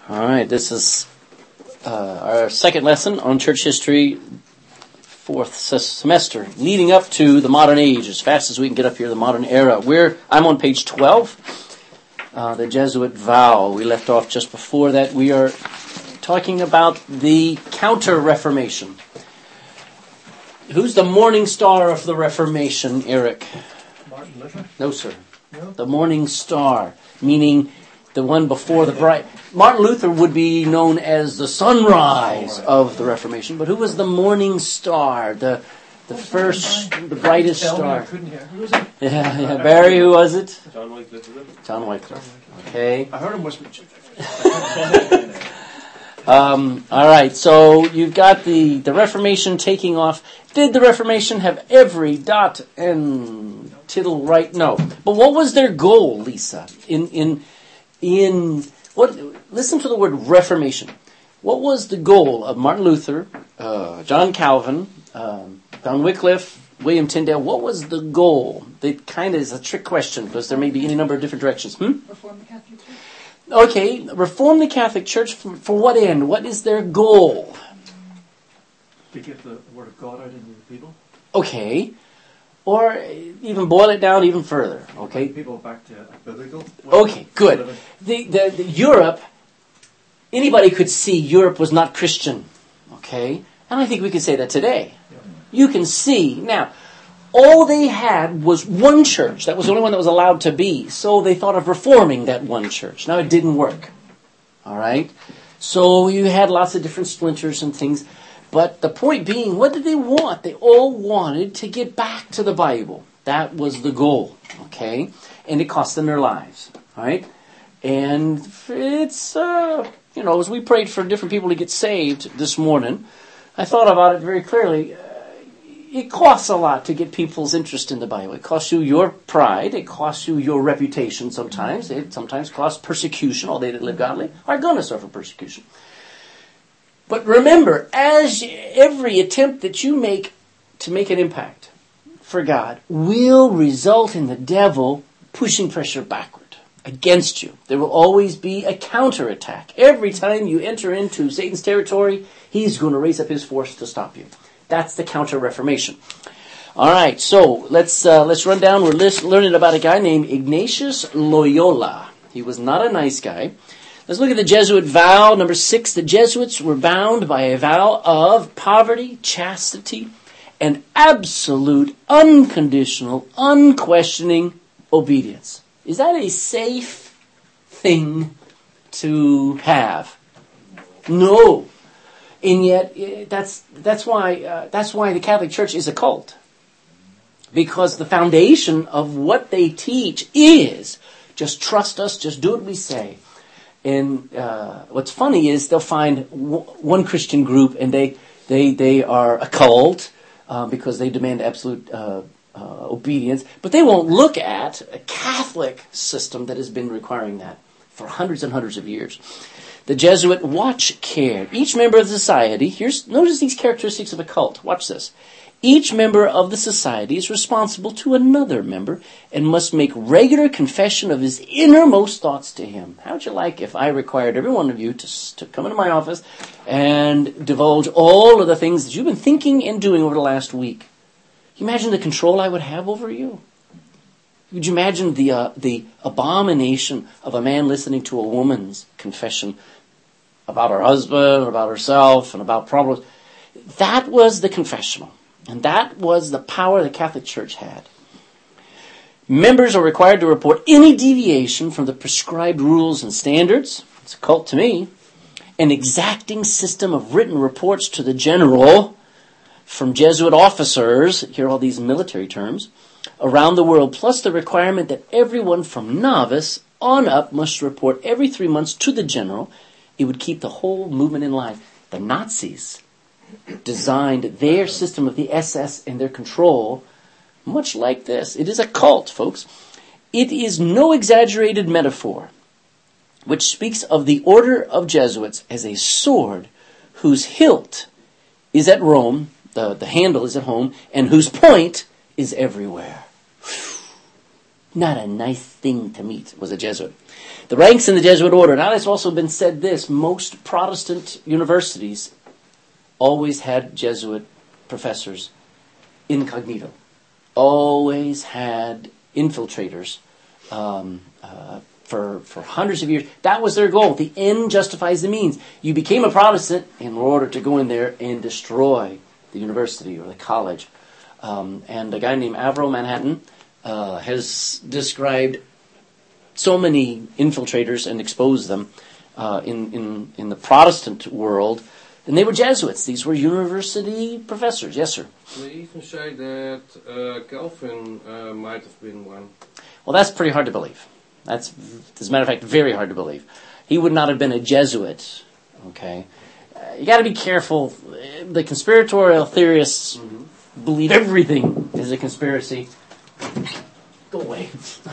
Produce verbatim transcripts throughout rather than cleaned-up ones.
All right, this is uh, our second lesson on church history, fourth semester, leading up to the modern age, as fast as we can get up here, the modern era. We're I'm on page twelve, uh, the Jesuit vow. We left off just before that. We are talking about the Counter-Reformation. Who's the morning star of the Reformation, Eric? Martin Luther? No, sir. No? The morning star, meaning the one before the bright. Martin Luther would be known as the sunrise of the Reformation, but who was the morning star, the the first, the brightest star? Who was it? Yeah, yeah. Barry, who was it? John Wycliffe. John Wycliffe. Okay. I heard him whisper. Um, all right, so you've got the, the Reformation taking off. Did the Reformation have every dot and tittle right? No. But what was their goal, Lisa? In in in what? Listen to the word Reformation. What was the goal of Martin Luther, uh, John Calvin, um, John Wycliffe, William Tyndale? What was the goal? It kind of is a trick question because there may be any number of different directions. Hmm? Reform the Catholic Church. Okay, reform the Catholic Church for, for what end? What is their goal? To get the Word of God out into the people. Okay, or even boil it down even further. Okay. Bring people back to biblical. Okay, good. The, the the Europe. Anybody could see Europe was not Christian. Okay, and I think we can say that today. You can see now. All they had was one church. That was the only one that was allowed to be. So they thought of reforming that one church. Now, it didn't work. All right? So you had lots of different splinters and things. But the point being, what did they want? They all wanted to get back to the Bible. That was the goal. Okay? And it cost them their lives. All right? And it's, uh, you know, as we prayed for different people to get saved this morning, I thought about it very clearly. It costs a lot to get people's interest in the Bible. It costs you your pride. It costs you your reputation sometimes. It sometimes costs persecution. All they that live godly are going to suffer persecution. But remember, as every attempt that you make to make an impact for God will result in the devil pushing pressure backward against you. There will always be a counterattack. Every time you enter into Satan's territory, he's going to raise up his force to stop you. That's the Counter-Reformation. All right, so let's uh, let's run down. We're list- learning about a guy named Ignatius Loyola. He was not a nice guy. Let's look at the Jesuit vow, number six. The Jesuits were bound by a vow of poverty, chastity, and absolute, unconditional, unquestioning obedience. Is that a safe thing to have? No. And yet, that's that's why uh, that's why the Catholic Church is a cult, because the foundation of what they teach is just trust us, just do what we say. And uh, what's funny is they'll find w- one Christian group, and they they they are a cult uh, because they demand absolute uh, uh, obedience, but they won't look at a Catholic system that has been requiring that for hundreds and hundreds of years. The Jesuit watch care. Each member of the society, here's notice these characteristics of a cult. Watch this. Each member of the society is responsible to another member and must make regular confession of his innermost thoughts to him. How'd you like if I required every one of you to, to come into my office and divulge all of the things that you've been thinking and doing over the last week? Can you imagine the control I would have over you? Would you imagine the uh, the abomination of a man listening to a woman's confession about her husband, or about herself, and about problems? That was the confessional. And that was the power the Catholic Church had. Members are required to report any deviation from the prescribed rules and standards. It's a cult to me. An exacting system of written reports to the general from Jesuit officers, here are all these military terms, around the world, plus the requirement that everyone from novice on up must report every three months to the general. It would keep the whole movement in line. The Nazis designed their system of the S S and their control much like this. It is a cult, folks. It is no exaggerated metaphor, which speaks of the order of Jesuits as a sword whose hilt is at Rome, the, the handle is at home, and whose point is everywhere. not a nice thing to meet, was a Jesuit. The ranks in the Jesuit order. Now, it's also been said this. Most Protestant universities always had Jesuit professors incognito. Always had infiltrators um, uh, for, for hundreds of years. That was their goal. The end justifies the means. You became a Protestant in order to go in there and destroy the university or the college. Um, and a guy named Avro Manhattan uh, has described so many infiltrators and exposed them uh, in, in, in the Protestant world. And they were Jesuits. These were university professors. Yes, sir. They even say that uh, Calvin uh, might have been one. Well, that's pretty hard to believe. That's, as a matter of fact, very hard to believe. He would not have been a Jesuit. Okay, uh, you got to be careful. The conspiratorial theorists mm-hmm. believe everything is a conspiracy. Go away.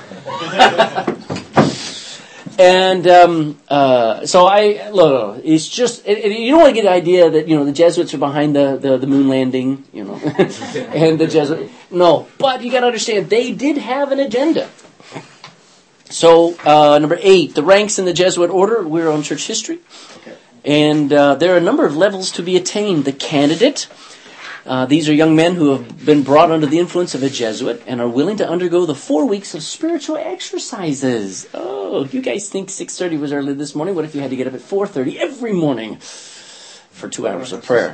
And um, uh, so I look. It's just it, it, you don't want to get the idea that you know the Jesuits are behind the, the, the moon landing, you know, and the Jesuit. No, but you got to understand they did have an agenda. So uh, number eight, the ranks in the Jesuit order. We're on church history, okay. And uh, there are a number of levels to be attained. The candidate. Uh, these are young men who have been brought under the influence of a Jesuit and are willing to undergo the four weeks of spiritual exercises. Oh, you guys think six thirty was early this morning? What if you had to get up at four thirty every morning for two hours of prayer?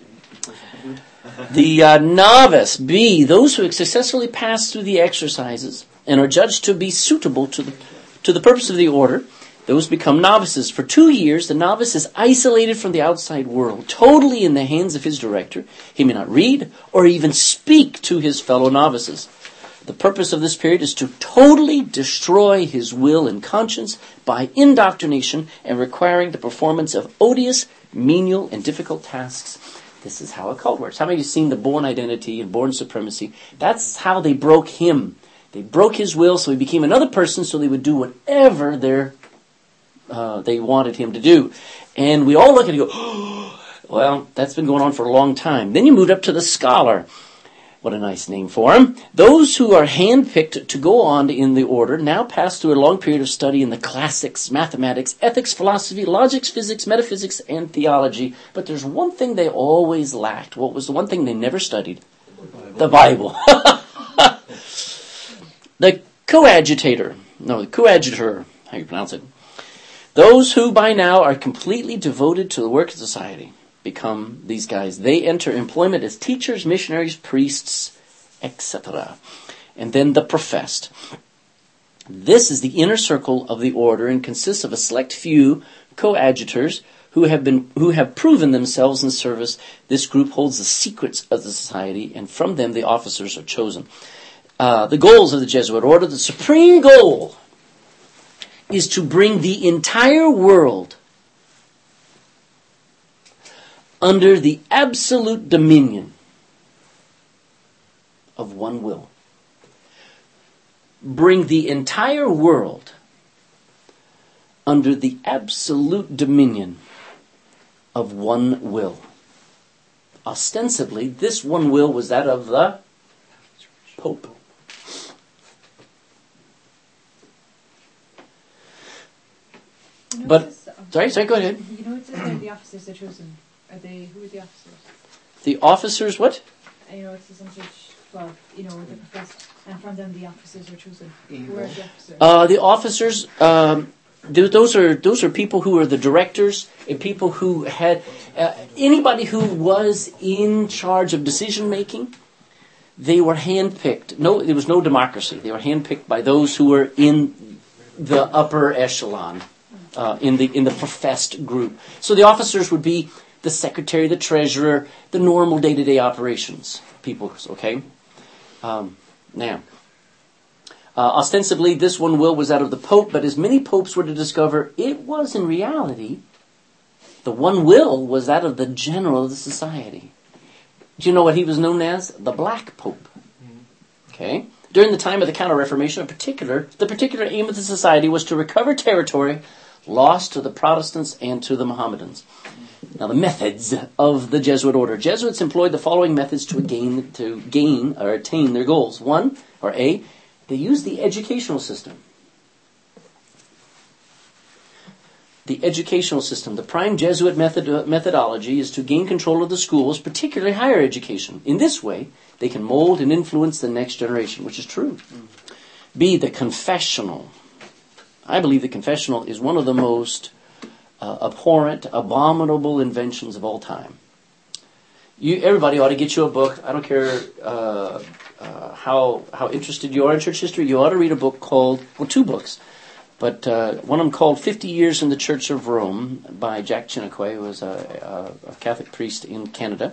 The uh, novice, B, those who have successfully passed through the exercises and are judged to be suitable to the, to the purpose of the order. Those become novices. For two years, the novice is isolated from the outside world, totally in the hands of his director. He may not read or even speak to his fellow novices. The purpose of this period is to totally destroy his will and conscience by indoctrination and requiring the performance of odious, menial, and difficult tasks. This is how a cult works. How many of you have seen the Bourne Identity and Bourne Supremacy? That's how they broke him. They broke his will, so he became another person, so they would do whatever their Uh, they wanted him to do. And we all look at it and go, oh, well, that's been going on for a long time. Then you moved up to the scholar. What a nice name for him. Those who are handpicked to go on in the order now pass through a long period of study in the classics, mathematics, ethics, philosophy, logics, physics, metaphysics, and theology. But there's one thing they always lacked. What was the one thing they never studied? The Bible. The coadjutor. No, the coadjutor. How you pronounce it? Those who by now are completely devoted to the work of society become these guys. They enter employment as teachers, missionaries, priests, et cetera. And then the professed. This is the inner circle of the order and consists of a select few coadjutors who have been who have proven themselves in service. This group holds the secrets of the society, and from them the officers are chosen. Uh, the goals of the Jesuit order, the supreme goal is to bring the entire world under the absolute dominion of one will. Bring the entire world under the absolute dominion of one will. Ostensibly, this one will was that of the Pope. But, sorry, sorry, go ahead. You know, it says that the officers are chosen. Are they, who are the officers? The officers, what? You know, it says on page twelve, you know, the professed, and from them the officers are chosen. Who are the officers? Uh, the officers, um, th- those are those are people who are the directors and people who had, uh, anybody who was in charge of decision making, they were handpicked. No, there was no democracy. They were handpicked by those who were in the upper echelon. Uh, in the in the professed group. So the officers would be the secretary, the treasurer, the normal day-to-day operations people, okay? Um, now, uh, ostensibly this one will was out of the Pope, but as many popes were to discover, it was in reality, the one will was that of the general of the society. Do you know what he was known as? The Black Pope. Okay? During the time of the Counter-Reformation, in particular, the particular aim of the society was to recover territory lost to the Protestants and to the Mohammedans. Now, the methods of the Jesuit order. Jesuits employed the following methods to gain to gain or attain their goals. One, or A, They used the educational system. The educational system. The prime Jesuit method, uh, methodology is to gain control of the schools, particularly higher education. In this way, they can mold and influence the next generation, which is true. Mm. B, the confessional. I believe the confessional is one of the most uh, abhorrent, abominable inventions of all time. You, everybody ought to get you a book. I don't care uh, uh, how how interested you are in church history. You ought to read a book called, well, two books. But uh, one of them called fifty years in the Church of Rome by Jack Chiniquy, who was a, a, a Catholic priest in Canada.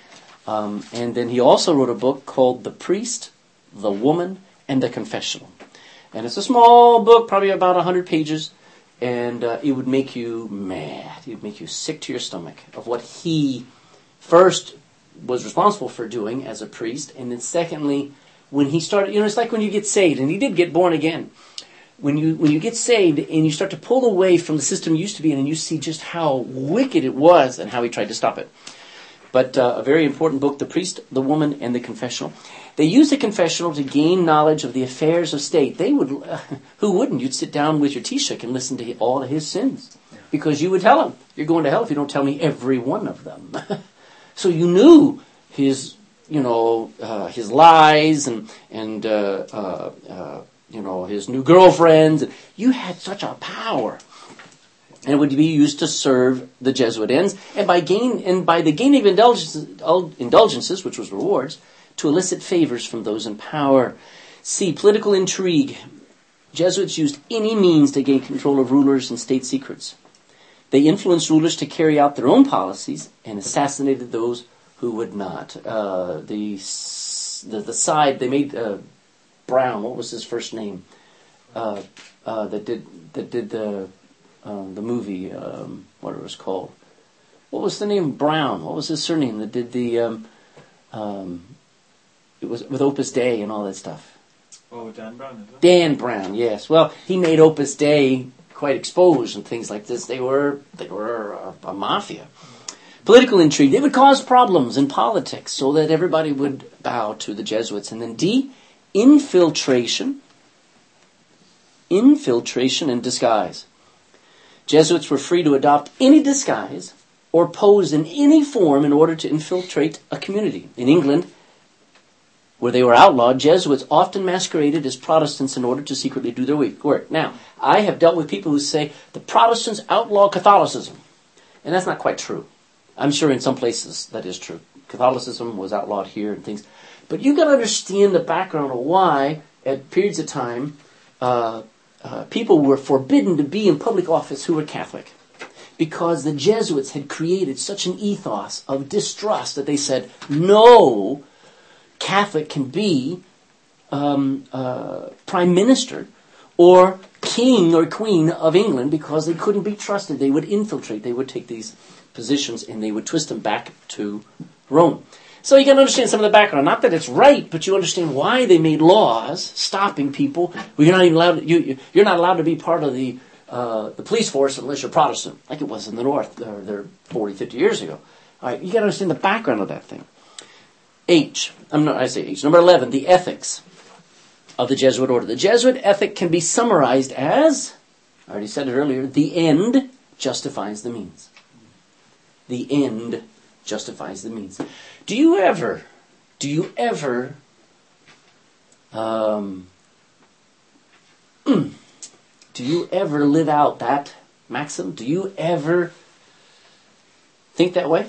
Um, and then he also wrote a book called The Priest, the Woman, and the Confessional. And it's a small book, probably about one hundred pages, and uh, it would make you mad. It would make you sick to your stomach of what he first was responsible for doing as a priest, and then secondly, when he started, you know, it's like when you get saved, and he did get born again. When you when you get saved and you start to pull away from the system you used to be in, and you see just how wicked it was and how he tried to stop it. But uh, a very important book, The Priest, the Woman, and the Confessional. They used the confessional to gain knowledge of the affairs of state. They would, uh, who wouldn't? You'd sit down with your Taoiseach and listen to all of his sins. Because you would tell him, you're going to hell if you don't tell me every one of them. So you knew his, you know, uh, his lies and, and uh, uh, uh, you know, his new girlfriends. You had such a power. And it would be used to serve the Jesuit ends. And by gain, and by the gaining of indulgences, indulgences, which was rewards, to elicit favors from those in power. C, political intrigue. Jesuits used any means to gain control of rulers and state secrets. They influenced rulers to carry out their own policies and assassinated those who would not. Uh, the, the the side they made uh, Brown. What was his first name? Uh, uh, that did that did the um, the movie. Um, what it was called? What was the name? Brown. What was his surname? That did the. Um, um, it was with Opus Dei and all that stuff. Oh, Dan Brown. Is it? Dan Brown. Yes. Well, he made Opus Dei quite exposed and things like this. They were they were a, a mafia. Political intrigue. They would cause problems in politics so that everybody would bow to the Jesuits. And then D, infiltration. Infiltration and disguise. Jesuits were free to adopt any disguise or pose in any form in order to infiltrate a community. In England, where they were outlawed, Jesuits often masqueraded as Protestants in order to secretly do their work. Now, I have dealt with people who say the Protestants outlaw Catholicism. And that's not quite true. I'm sure in some places that is true. Catholicism was outlawed here and things. But you've got to understand the background of why, at periods of time, uh, uh, people were forbidden to be in public office who were Catholic. Because the Jesuits had created such an ethos of distrust that they said, no Catholic can be um, uh, prime minister or king or queen of England because they couldn't be trusted. They would infiltrate. They would take these positions and they would twist them back to Rome. So you got to understand some of the background. Not that it's right, but you understand why they made laws stopping people. Well, you're not even allowed. To, you, you're not allowed to be part of the uh, the police force unless you're Protestant, like it was in the North uh, there forty, fifty years ago. All right, you got to understand the background of that thing. H. I'm not. I say H. Number eleven. The ethics of the Jesuit order. The Jesuit ethic can be summarized as, I already said it earlier, the end justifies the means. The end justifies the means. Do you ever, do you ever, um, do you ever live out that maxim? Do you ever think that way?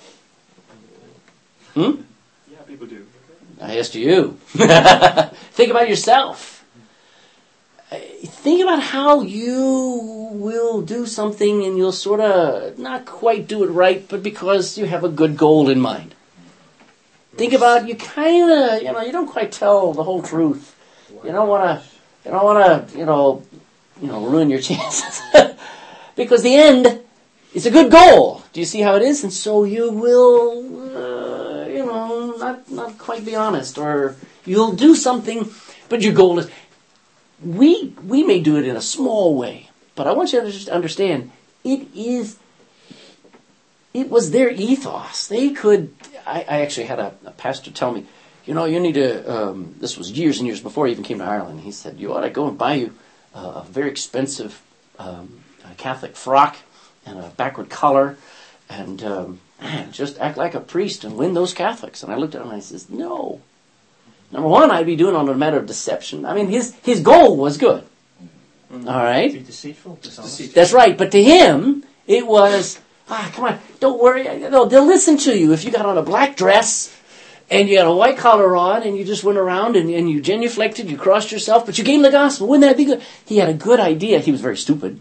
Hmm? Yeah, people do. I asked you. Think about yourself. Think about how you will do something and you'll sort of not quite do it right, but because you have a good goal in mind. Think about you kind of, you know, you don't quite tell the whole truth. You don't want to, you don't want to, you know, you know, ruin your chances. Because the end is a good goal. Do you see how it is? And so you will, uh, you know, not not quite be honest, or you'll do something, but your goal is. We we may do it in a small way, but I want you to just understand it is. It was their ethos. They could. I, I actually had a, a pastor tell me, you know, you need to, um, this was years and years before he even came to Ireland. He said, you ought to go and buy you uh, a very expensive um, a Catholic frock and a backward collar and um, man, just act like a priest and win those Catholics. And I looked at him and I says, no. Number one, I'd be doing it on a matter of deception. I mean, his, his goal was good. Mm-hmm. All right? Be deceitful, dishonest. That's right. But to him, it was, ah, come on, don't worry. No, they'll listen to you if you got on a black dress and you got a white collar on and you just went around and, and you genuflected, you crossed yourself, but you gave him the gospel. Wouldn't that be good? He had a good idea. He was very stupid.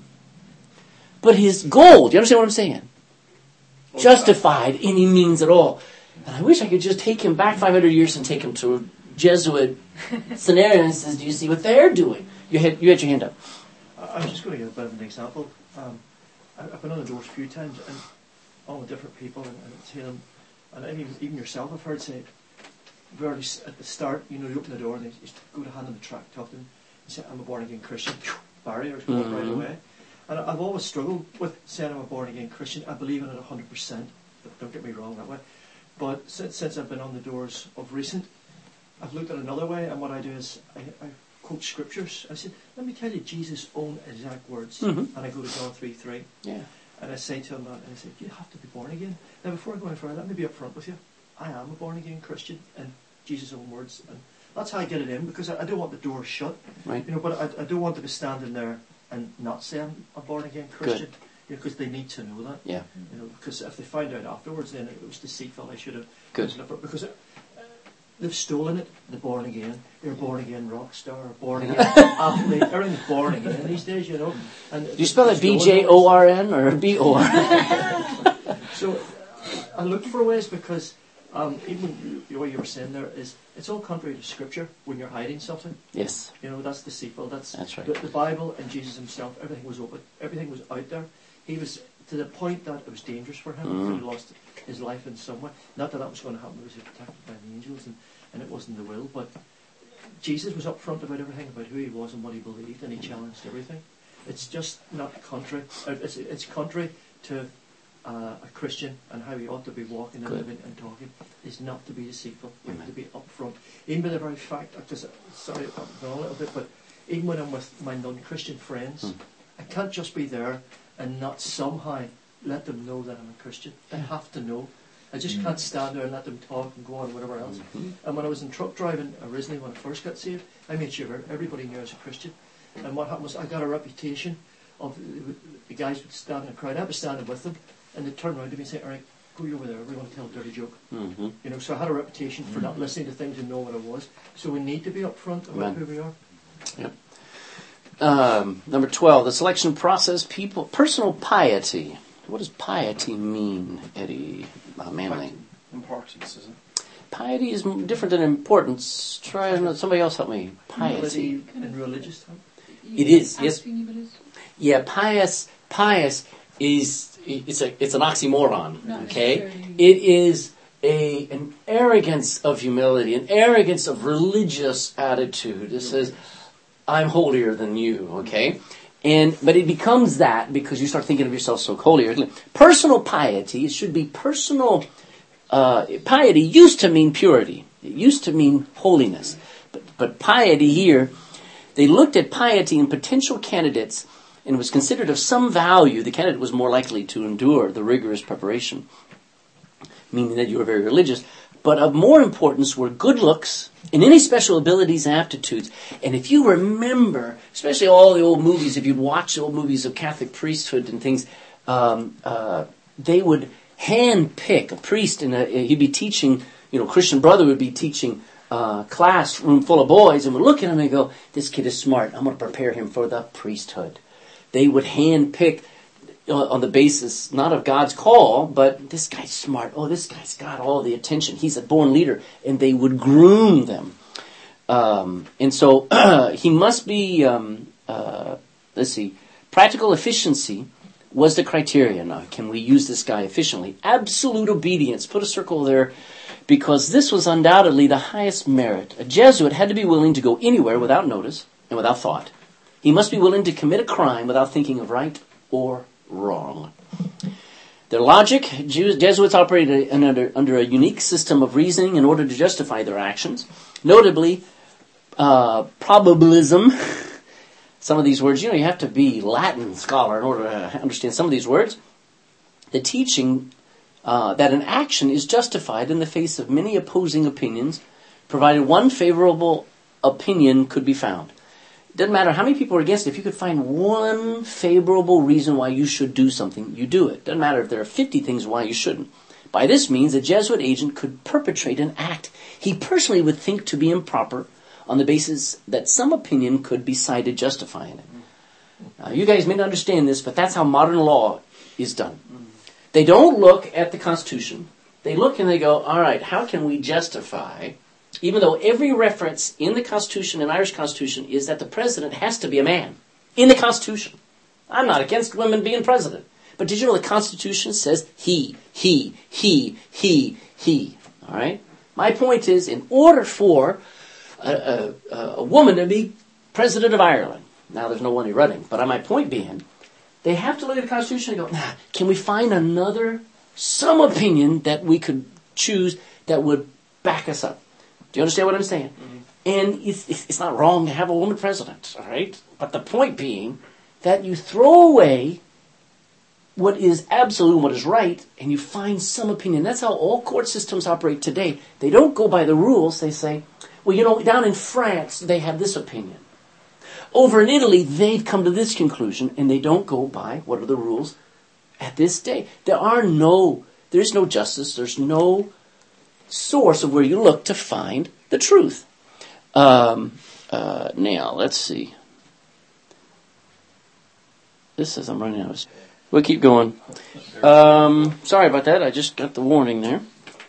But his goal, do you understand what I'm saying? Justified any means at all. And I wish I could just take him back five hundred years and take him to a Jesuit scenario and says, do you see what they're doing? You had, you had your hand up. I'm just going to give a bit of an example. Um, I've been on the doors a few times and all the different people and, and tell them, and even, even yourself I've heard say, very at the start, you know, you open the door and they just go to hand them the tract, talk to them, and say, I'm a born again Christian. Barriers go mm-hmm. right away. And I've always struggled with saying I'm a born again Christian. I believe in it one hundred percent. Don't get me wrong that way. But since, since I've been on the doors of recent, I've looked at another way, and what I do is I, I quote scriptures. I said, let me tell you Jesus' own exact words. Mm-hmm. And I go to John three three. Yeah. And I say to him that, and I say, you have to be born again. Now before I go any further, let me be upfront with you. I am a born again Christian in Jesus' own words. And that's how I get it in, because I, I don't want the door shut. Right. You know, but I, I don't want to be standing there and not say I'm a born again Christian. Good. Because they need to know that. Yeah. You know, because if they find out afterwards, then it was deceitful. I should have. Good. Because it, uh, they've stolen it. The born again. You're a born again rock star, born again athlete. Everything's born again these days, you know. And do you spell it B J O R N or B O R N? So I looked for ways because um, even what you were saying there is it's all contrary to Scripture when you're hiding something. Yes. You know, that's deceitful. That's that's right. The, the Bible and Jesus Himself. Everything was open. Everything was out there. He was to the point that it was dangerous for him. Mm. He could have lost his life in some way. Not that that was going to happen because he was protected by the angels and, and it wasn't the will. But Jesus was upfront about everything, about who he was and what he believed, and he challenged everything. It's just not contrary. It's, it's contrary to uh, a Christian and how he ought to be walking and Good. living and talking. Is not to be deceitful. You have to be upfront. Even by the very fact, because sorry, I'm going a little bit, but even when I'm with my non-Christian friends, mm. I can't just be there and not somehow let them know that I'm a Christian. They have to know. I just mm. can't stand there and let them talk and go on and whatever else. Mm-hmm. And when I was in truck driving originally, when I first got saved, I made sure everybody knew I was a Christian. And what happened was I got a reputation of the guys would stand in the crowd. I was standing with them and they'd turn around to me and say, all right, go over there, we want to tell a dirty joke. Mm-hmm. You know, so I had a reputation for mm-hmm. not listening to things and know what I was. So we need to be upfront about Amen. who we are. Yep. Um, number twelve, the selection process, people, personal piety. What does piety mean, Eddie uh, Manley? Importance, isn't it? Piety is different than importance. Try another, somebody else help me. Piety. In religious time? It is, yes. Yeah, pious, pious is, it's a, it's an oxymoron, Not okay? It is a, an arrogance of humility, an arrogance of religious attitude. It says, I'm holier than you, okay? And but it becomes that because you start thinking of yourself so holier. Personal piety, it should be personal, uh, piety used to mean purity. It used to mean holiness. But, but piety here, they looked at piety in potential candidates and it was considered of some value. The candidate was more likely to endure the rigorous preparation, meaning that you were very religious. But of more importance were good looks and any special abilities and aptitudes. And if you remember, especially all the old movies, if you'd watch the old movies of Catholic priesthood and things, um, uh, they would hand pick a priest, and he'd be teaching, you know, Christian brother would be teaching a classroom full of boys, and would look at him and go, this kid is smart, I'm going to prepare him for the priesthood. They would hand pick on the basis, not of God's call, but this guy's smart. Oh, this guy's got all the attention. He's a born leader. And they would groom them. Um, and so uh, he must be, um, uh, let's see, practical efficiency was the criteria. Now, can we use this guy efficiently? Absolute obedience. Put a circle there, because this was undoubtedly the highest merit. A Jesuit had to be willing to go anywhere without notice and without thought. He must be willing to commit a crime without thinking of right or wrong. Their logic, Jews, Jesuits operated under, under a unique system of reasoning in order to justify their actions. Notably, uh, probabilism. Some of these words, you know, you have to be Latin scholar in order to understand some of these words. The teaching uh, that an action is justified in the face of many opposing opinions, provided one favorable opinion could be found. It doesn't matter how many people are against it. If you could find one favorable reason why you should do something, you do it. It doesn't matter if there are fifty things why you shouldn't. By this means, a Jesuit agent could perpetrate an act he personally would think to be improper on the basis that some opinion could be cited justifying it. Now, you guys may not understand this, but that's how modern law is done. They don't look at the Constitution. They look and they go, all right, how can we justify, even though every reference in the Constitution, in Irish Constitution, is that the president has to be a man. In the Constitution. I'm not against women being president. But did you know the Constitution says he, he, he, he, he. All right? My point is, in order for a, a, a woman to be president of Ireland, now there's no one running, but my point being, they have to look at the Constitution and go, nah, can we find another, some opinion that we could choose that would back us up? Do you understand what I'm saying? Mm-hmm. And it's, it's not wrong to have a woman president, all right? But the point being that you throw away what is absolute and what is right, and you find some opinion. That's how all court systems operate today. They don't go by the rules. They say, well, you know, down in France, they have this opinion. Over in Italy, they've come to this conclusion, and they don't go by what are the rules at this day. There are no, there's no justice. There's no source of where you look to find the truth. Um, uh, now, let's see. This says I'm running out of space. We'll keep going. Um, sorry about that. I just got the warning there.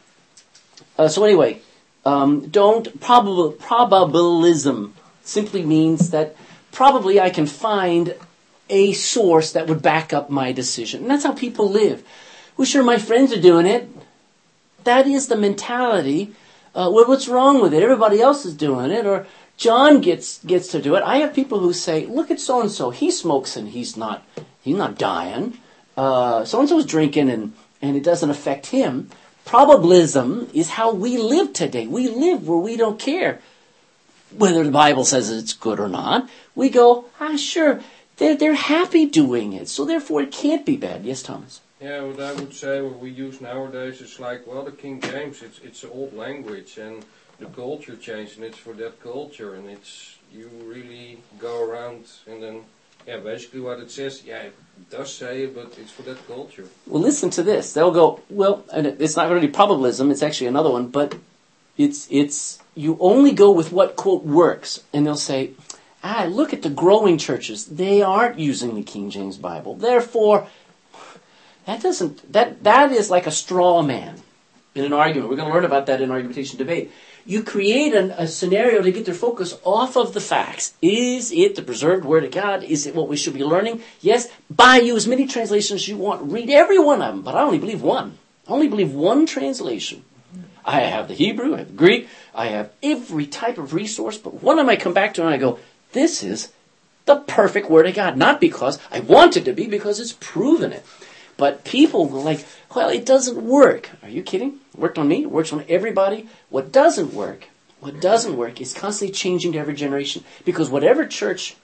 Uh, so anyway, um, don't, probab- probabilism simply means that probably I can find a source that would back up my decision. And that's how people live. Well, sure, my friends are doing it. That is the mentality. Uh, well, what's wrong with it? Everybody else is doing it. Or John gets gets to do it. I have people who say, look at so-and-so. He smokes and he's not he's not dying. Uh, so-and-so's drinking and, and it doesn't affect him. Probabilism is how we live today. We live where we don't care whether the Bible says it's good or not. We go, ah, sure, they're, they're happy doing it. So therefore it can't be bad. Yes, Thomas? Yeah, what I would say, what we use nowadays is like, well, the King James, it's it's an old language, and the culture changed, and it's for that culture, and it's, you really go around, and then, yeah, basically what it says, yeah, it does say it, but it's for that culture. Well, listen to this. They'll go, well, and it's not really probabilism, it's actually another one, but it's, it's, you only go with what, quote, works, and they'll say, ah, look at the growing churches. They aren't using the King James Bible. Therefore, that doesn't, that, that is like a straw man in an argument. We're going to learn about that in argumentation debate. You create an, a scenario to get their focus off of the facts. Is it the preserved Word of God? Is it what we should be learning? Yes, buy you as many translations as you want. Read every one of them, but I only believe one. I only believe one translation. I have the Hebrew, I have the Greek, I have every type of resource, but one of them I come back to and I go, this is the perfect Word of God. Not because I want it to be, because it's proven it. But people were like, well, it doesn't work. Are you kidding? It worked on me. It works on everybody. What doesn't work, what doesn't work is constantly changing to every generation. Because whatever church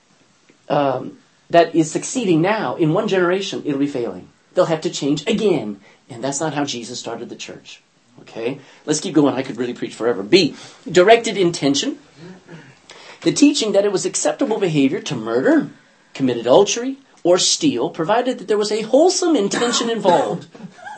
um, that is succeeding now, in one generation, it'll be failing. They'll have to change again. And that's not how Jesus started the church. Okay? Let's keep going. I could really preach forever. B, directed intention. The teaching that it was acceptable behavior to murder, commit adultery, or steal, provided that there was a wholesome intention involved.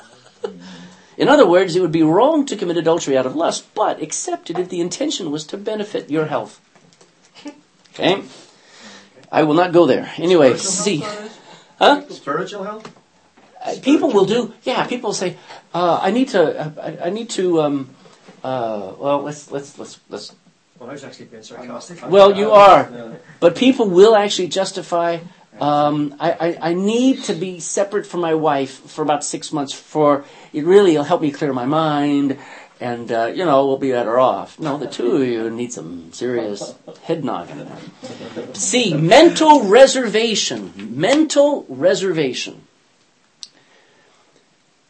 In other words, it would be wrong to commit adultery out of lust, but accepted if the intention was to benefit your health. Okay? I will not go there. Anyway, C. Huh? Spiritual health? Uh, people will do, yeah, people say, uh, I need to, uh, I, I need to, um, uh, well, let's, let's, let's, let's. Well, I was actually being sarcastic. Well, you are. But people will actually justify, Um, I, I, I need to be separate from my wife for about six months for, it really will help me clear my mind and, uh, you know, we'll be better off. No, the two of you need some serious head knocking there. C, mental reservation. Mental reservation.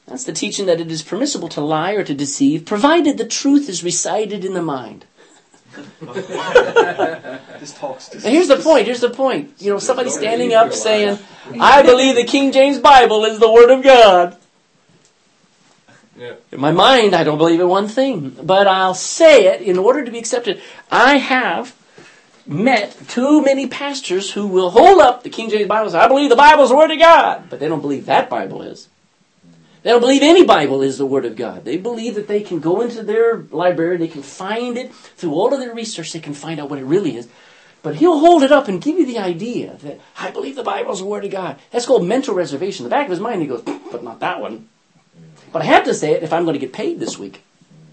That's the teaching that it is permissible to lie or to deceive, provided the truth is recited in the mind. This talks. This, Now here's the point, here's the point. You know, somebody standing up saying, I believe the King James Bible is the Word of God. Yeah. In my mind, I don't believe in one thing. But I'll say it in order to be accepted. I have met too many pastors who will hold up the King James Bible and say, I believe the Bible is the Word of God. But they don't believe that Bible is. They don't believe any Bible is the Word of God. They believe that they can go into their library, they can find it, through all of their research, they can find out what it really is. But he'll hold it up and give you the idea that, I believe the Bible is the Word of God. That's called mental reservation. In the back of his mind, he goes, but not that one. But I have to say it if I'm going to get paid this week.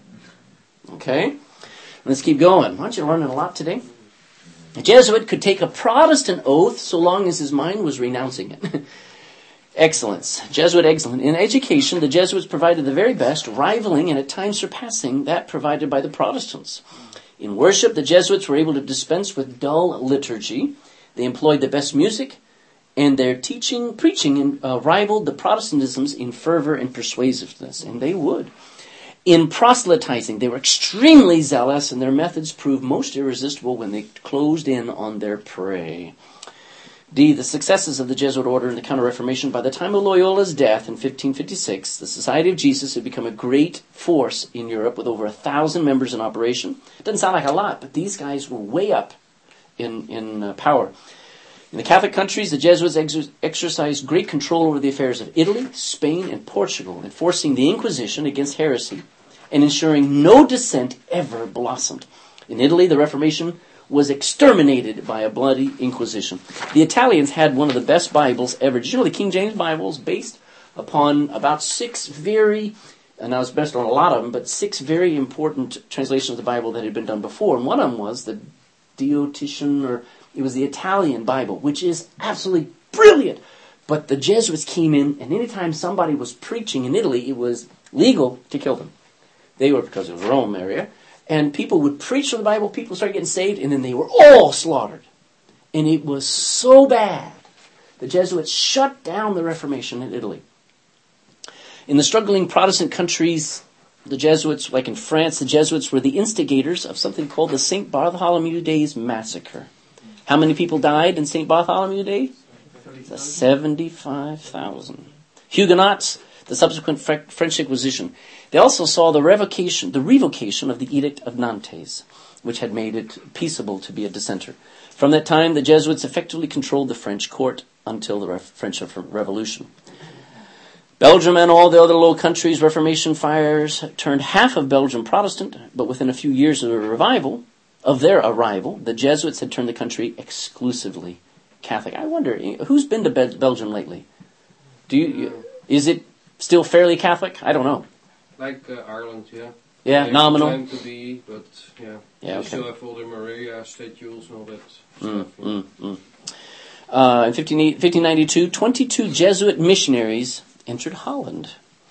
Okay? Let's keep going. Aren't you learning a lot today? A Jesuit could take a Protestant oath so long as his mind was renouncing it. Excellence. Jesuit excellence. In education, the Jesuits provided the very best, rivaling and at times surpassing that provided by the Protestants. In worship, the Jesuits were able to dispense with dull liturgy. They employed the best music, and their teaching, preaching uh, rivaled the Protestantisms in fervor and persuasiveness, and they would. In proselytizing, they were extremely zealous, and their methods proved most irresistible when they closed in on their prey. D. The successes of the Jesuit order in the Counter-Reformation. By the time of Loyola's death in fifteen fifty-six, the Society of Jesus had become a great force in Europe with over a thousand members in operation. It doesn't sound like a lot, but these guys were way up in, in uh, power. In the Catholic countries, the Jesuits ex- exercised great control over the affairs of Italy, Spain, and Portugal, enforcing the Inquisition against heresy and ensuring no dissent ever blossomed. In Italy, the Reformation was exterminated by a bloody Inquisition. The Italians had one of the best Bibles ever. Did you know the King James Bible is based upon about six very, and I was based on a lot of them, but six very important translations of the Bible that had been done before. And one of them was the Diocletian, or it was the Italian Bible, which is absolutely brilliant. But the Jesuits came in, and anytime somebody was preaching in Italy, it was legal to kill them. They were, because it was Rome area, and people would preach from the Bible, people started getting saved, and then they were all slaughtered. And it was so bad. The Jesuits shut down the Reformation in Italy. In the struggling Protestant countries, the Jesuits, like in France, the Jesuits were the instigators of something called the Saint Bartholomew Days Massacre. How many people died in Saint Bartholomew Day? seventy-five thousand. Huguenots, the subsequent French Inquisition. They also saw the revocation, the revocation of the Edict of Nantes, which had made it peaceable to be a dissenter. From that time, the Jesuits effectively controlled the French court until the French Revolution. Belgium and all the other Low Countries, Reformation fires turned half of Belgium Protestant, but within a few years of the revival, of their arrival, the Jesuits had turned the country exclusively Catholic. I wonder, who's been to Belgium lately? Do you? Is it still fairly Catholic? I don't know. Like uh, Ireland, yeah. Yeah, They nominal. claim to be, but yeah. Yeah, They okay. still have all the Maria statues and all that Mm, stuff. yeah. mm, mm. Uh, in fifteen ninety-two, twenty-two Jesuit missionaries entered Holland.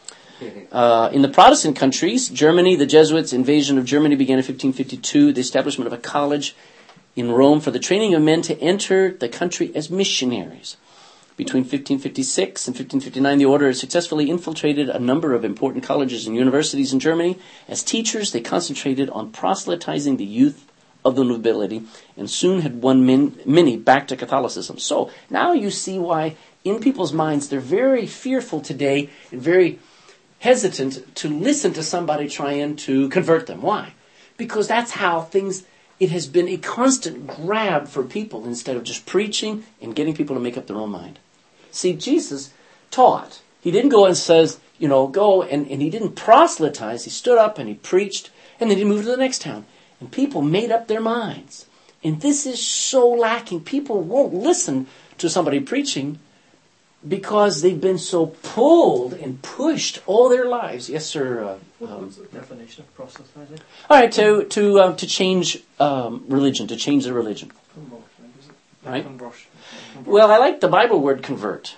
Uh, in the Protestant countries, Germany, the Jesuits' invasion of Germany began in fifteen fifty-two, the establishment of a college in Rome for the training of men to enter the country as missionaries. Between fifteen fifty-six and fifteen fifty-nine, the order successfully infiltrated a number of important colleges and universities in Germany. As teachers, they concentrated on proselytizing the youth of the nobility and soon had won min- many back to Catholicism. So now you see why in people's minds they're very fearful today and very hesitant to listen to somebody trying to convert them. Why? Because that's how things, it has been a constant grab for people instead of just preaching and getting people to make up their own mind. See, Jesus taught. He didn't go and says, you know, go, and, and he didn't proselytize. He stood up and he preached, and then he moved to the next town. And people made up their minds. And this is so lacking. People won't listen to somebody preaching because they've been so pulled and pushed all their lives. Yes, sir. Uh, um, What's the definition of proselytizing? all right, to to um, to change um, religion, to change the religion. Conversion, is it? Right. Conversion. Well, I like the Bible word convert.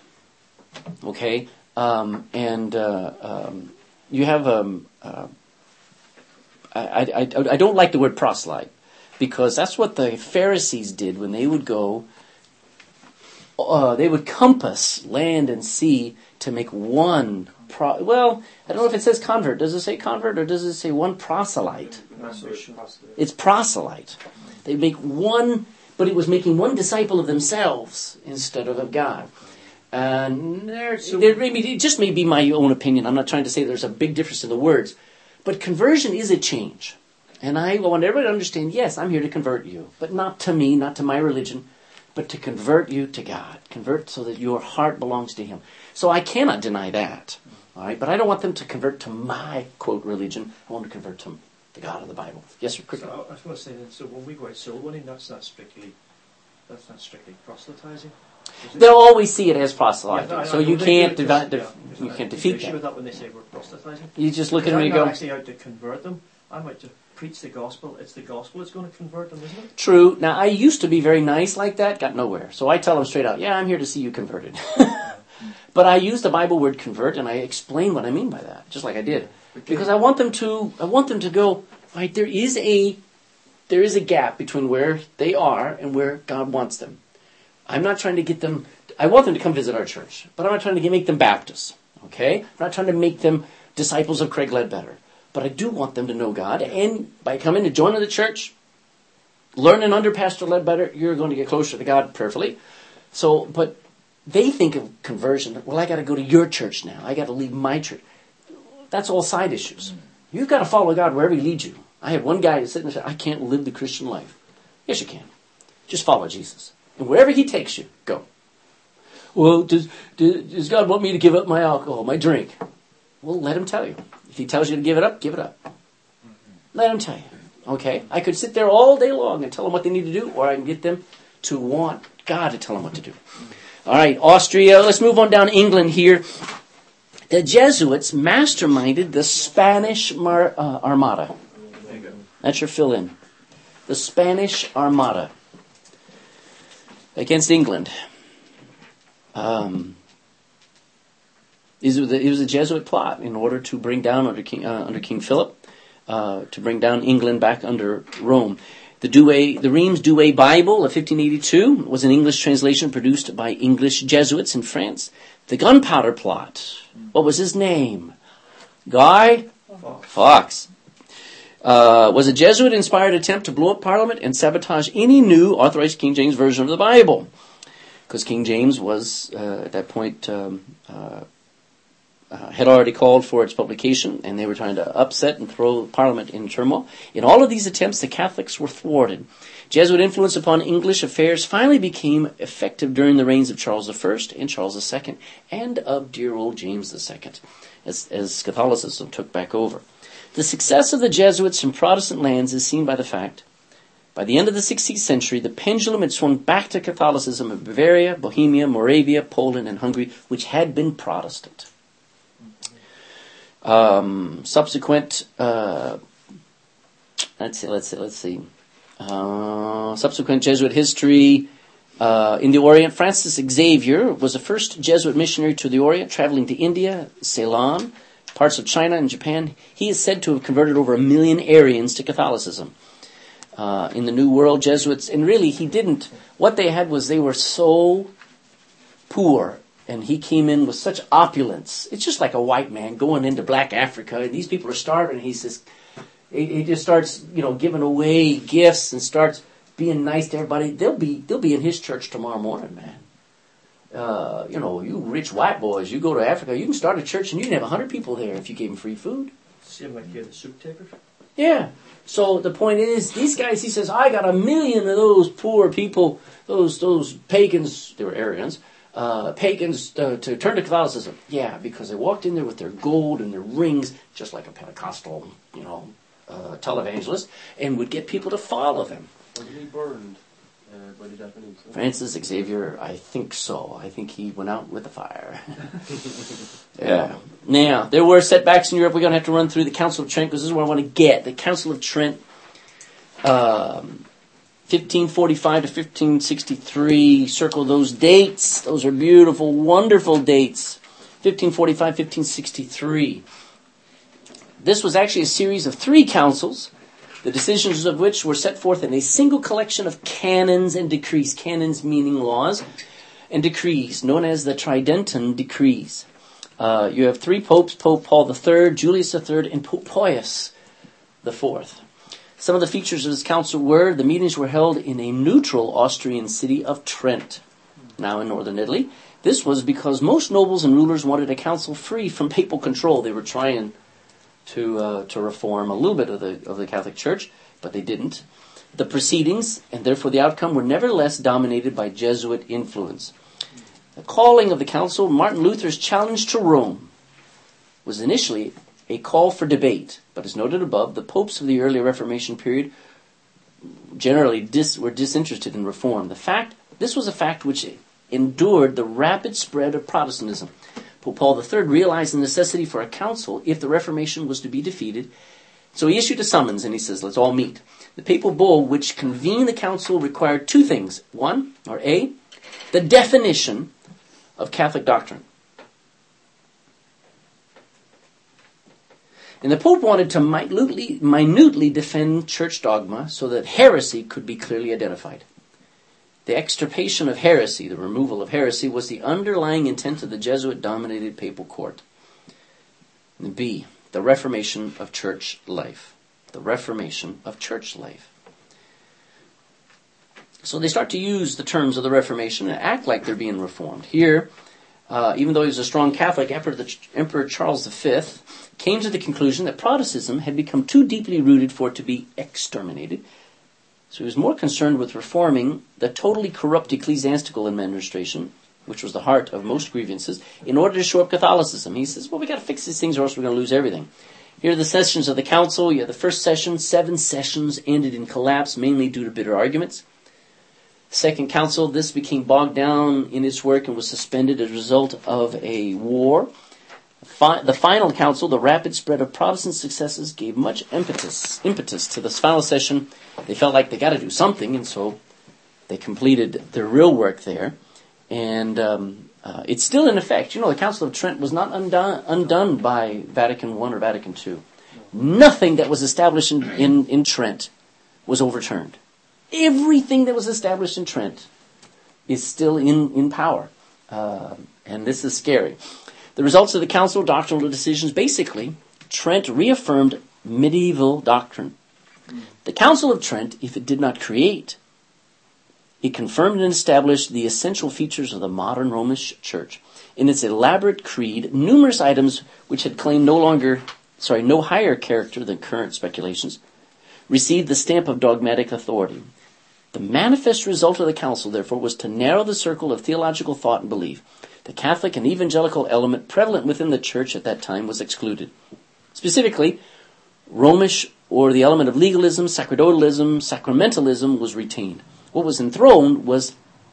Okay, um, and uh, um, you have um, uh, I, I I don't like the word proselyte because that's what the Pharisees did when they would go uh, they would compass land and sea to make one. Pro- well, I don't know if it says convert. Does it say convert or does it say one proselyte? It's proselyte. They make one, but it was making one disciple of themselves instead of of God. And there, there may be, it just may be my own opinion. I'm not trying to say there's a big difference in the words, but conversion is a change. And I want everybody to understand, yes, I'm here to convert you, but not to me, not to my religion, but to convert you to God. Convert so that your heart belongs to Him. So I cannot deny that. All right, but I don't want them to convert to my, quote, religion. I want to convert to the God of the Bible. Yes, sir, quickly. So I was going to say then, so when we go out soul winning, that's not strictly, that's not strictly proselytizing. They'll always see it as proselyting, yeah, no, so no, you can't do, devi- yeah, def- you can't the defeat issue that. with that when they say we're proselytizing. You just look at them I'm and you not go, actually out to convert them. I'm out to preach the gospel. It's the gospel that's going to convert them, isn't it? true. Now, I used to be very nice like that, got nowhere. So I tell them straight out, yeah, I'm here to see you converted. But I use the Bible word convert, and I explain what I mean by that, just like I did. Because I want them to, I want them to go, right, there is a, there is a gap between where they are and where God wants them. I'm not trying to get them, I want them to come visit our church, but I'm not trying to get, make them Baptists, okay? I'm not trying to make them disciples of Craig Ledbetter. But I do want them to know God, and by coming to join the church, learning under Pastor Ledbetter, you're going to get closer to God prayerfully. So, but they think of conversion, well, I got to go to your church now. I got to leave my church. That's all side issues. You've got to follow God wherever He leads you. I had one guy sitting there and said, I can't live the Christian life. Yes, you can. Just follow Jesus. And wherever He takes you, go. Well, does, does God want me to give up my alcohol, my drink? Well, let Him tell you. If He tells you to give it up, give it up. Let Him tell you. Okay? I could sit there all day long and tell them what they need to do, or I can get them to want God to tell them what to do. All right, Austria. Let's move on down to England here. The Jesuits masterminded the Spanish Mar- uh, Armada. That's your fill-in. The Spanish Armada against England. Um, it was, a, it was a Jesuit plot in order to bring down under King, uh, under King Philip, uh, to bring down England back under Rome. The Douay, the Reims Douay Bible of fifteen eighty-two was an English translation produced by English Jesuits in France. The Gunpowder Plot. What was his name? Guy Fawkes. Fawkes. Uh, was a Jesuit-inspired attempt to blow up Parliament and sabotage any new authorized King James Version of the Bible. Because King James was, uh, at that point, um, uh, uh, had already called for its publication, and they were trying to upset and throw Parliament in turmoil. In all of these attempts, the Catholics were thwarted. Jesuit influence upon English affairs finally became effective during the reigns of Charles the First and Charles the Second, and of dear old James the Second, as, as Catholicism took back over. The success of the Jesuits in Protestant lands is seen by the fact, by the end of the sixteenth century, the pendulum had swung back to Catholicism in Bavaria, Bohemia, Moravia, Poland, and Hungary, which had been Protestant. Um, subsequent, uh, let's see, let's see, let's see. Uh, subsequent Jesuit history uh, in the Orient. Francis Xavier was the first Jesuit missionary to the Orient, traveling to India, Ceylon, parts of China and Japan. He is said to have converted over a million Arians to Catholicism. Uh, in the New World, Jesuits, and really he didn't, what they had was they were so poor, and he came in with such opulence. It's just like a white man going into black Africa, and these people are starving, and he says, he, he just starts, you know, giving away gifts and starts being nice to everybody. They'll be, they'll be in his church tomorrow morning, man. Uh, you know, you rich white boys, you go to Africa, you can start a church and you can have a hundred people there if you gave them free food. Same like here, the soup takers. Yeah. So the point is, these guys, he says, I got a million of those poor people, those those pagans, they were Arians, uh, pagans uh, to turn to Catholicism. Yeah, because they walked in there with their gold and their rings, just like a Pentecostal, you know, uh, televangelist, and would get people to follow them. Wasn't he burned uh, by the Japanese? Huh? Francis Xavier, I think so. I think he went out with the fire. Yeah. Now, there were setbacks in Europe. We're going to have to run through the Council of Trent because this is where I want to get. The Council of Trent, um, fifteen forty-five to fifteen sixty-three. Circle those dates. Those are beautiful, wonderful dates. fifteen forty-five, fifteen sixty-three. This was actually a series of three councils, the decisions of which were set forth in a single collection of canons and decrees. Canons meaning laws. and decrees, known as the Tridentan Decrees. Uh, you have three popes, Pope Paul the Third, Julius the Third, and Pope Pius the Fourth. Some of the features of this council were, the meetings were held in a neutral Austrian city of Trent, now in northern Italy. This was because most nobles and rulers wanted a council free from papal control. They were trying to uh, to reform a little bit of the of the Catholic Church, but they didn't. The proceedings, and therefore the outcome, were nevertheless dominated by Jesuit influence. The calling of the council, Martin Luther's challenge to Rome, was initially a call for debate, but as noted above, the popes of the early Reformation period generally dis, were disinterested in reform. The fact, this was a fact which endured the rapid spread of Protestantism. Pope Paul the Third realized the necessity for a council if the Reformation was to be defeated, so he issued a summons and he says, let's all meet. The papal bull which convened the council required two things. One, or A, the definition of Catholic doctrine. And the Pope wanted to minutely, minutely defend church dogma so that heresy could be clearly identified. The extirpation of heresy, the removal of heresy, was the underlying intent of the Jesuit-dominated papal court. And B, the reformation of church life. The reformation of church life. So they start to use the terms of the Reformation and act like they're being reformed. Here, uh, even though he was a strong Catholic, Emperor, the, Emperor Charles the Fifth came to the conclusion that Protestantism had become too deeply rooted for it to be exterminated. So he was more concerned with reforming the totally corrupt ecclesiastical administration, which was the heart of most grievances, in order to shore up Catholicism. He says, well, we got to fix these things or else we're going to lose everything. Here are the sessions of the council. You have the first session, seven sessions ended in collapse, mainly due to bitter arguments. Second council, this became bogged down in its work and was suspended as a result of a war. Fi- the final council, the rapid spread of Protestant successes, gave much impetus, impetus to this final session. They felt like they got to do something, and so they completed their real work there. And um, uh, it's still in effect. You know, the Council of Trent was not undone, undone by Vatican One or Vatican Two. Nothing that was established in, in, in Trent was overturned. Everything that was established in Trent is still in, in power. Uh, and this is scary. The results of the council doctrinal decisions, basically, Trent reaffirmed medieval doctrine. The Council of Trent, if it did not create, it confirmed and established the essential features of the modern Romish Church. In its elaborate creed, numerous items which had claimed no longer, sorry, no higher character than current speculations, received the stamp of dogmatic authority. The manifest result of the council, therefore, was to narrow the circle of theological thought and belief. The Catholic and evangelical element prevalent within the church at that time was excluded. Specifically, Romish, or the element of legalism, sacerdotalism, sacramentalism, was retained. What was enthroned was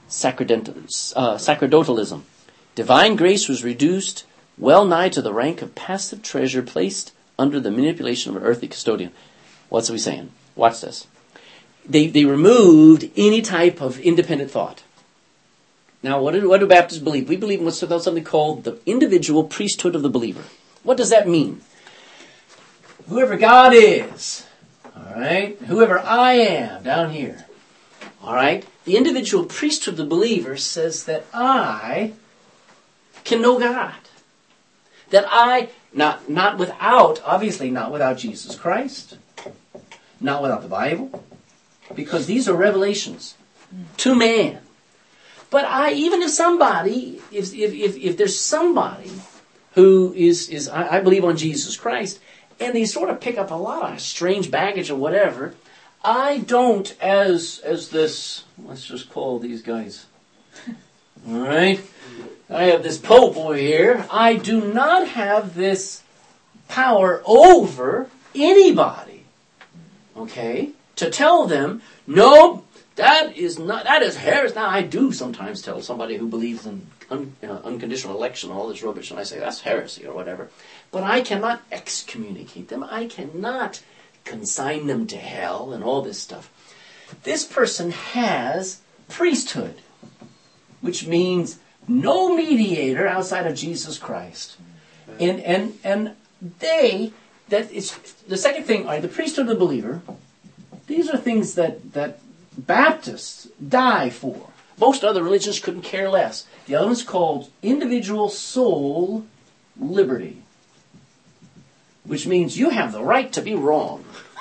uh, sacerdotalism. Divine grace was reduced well nigh to the rank of passive treasure placed under the manipulation of an earthly custodian. What's he saying? Watch this. They they removed any type of independent thought. Now, what do, what do Baptists believe? We believe in what's something called the individual priesthood of the believer. What does that mean? Whoever God is, all right, whoever I am down here, all right, the individual priesthood of the believer says that I can know God. That I, not, not without, obviously not without Jesus Christ, not without the Bible, because these are revelations to man. But I, even if somebody, if if if, if there's somebody who is is I, I believe on Jesus Christ, and they sort of pick up a lot of strange baggage or whatever, I don't, as as this, let's just call these guys, all right? I have this Pope over here. I do not have this power over anybody, okay, to tell them, no, that is not, that is heresy. Now, I do sometimes tell somebody who believes in un, you know, unconditional election, all this rubbish, and I say, that's heresy or whatever. But I cannot excommunicate them. I cannot consign them to hell and all this stuff. This person has priesthood, which means no mediator outside of Jesus Christ. And and and they, that is, the second thing, are the priesthood of the believer. These are things that, that Baptists die for. Most other religions couldn't care less. The other one's called individual soul liberty, which means you have the right to be wrong.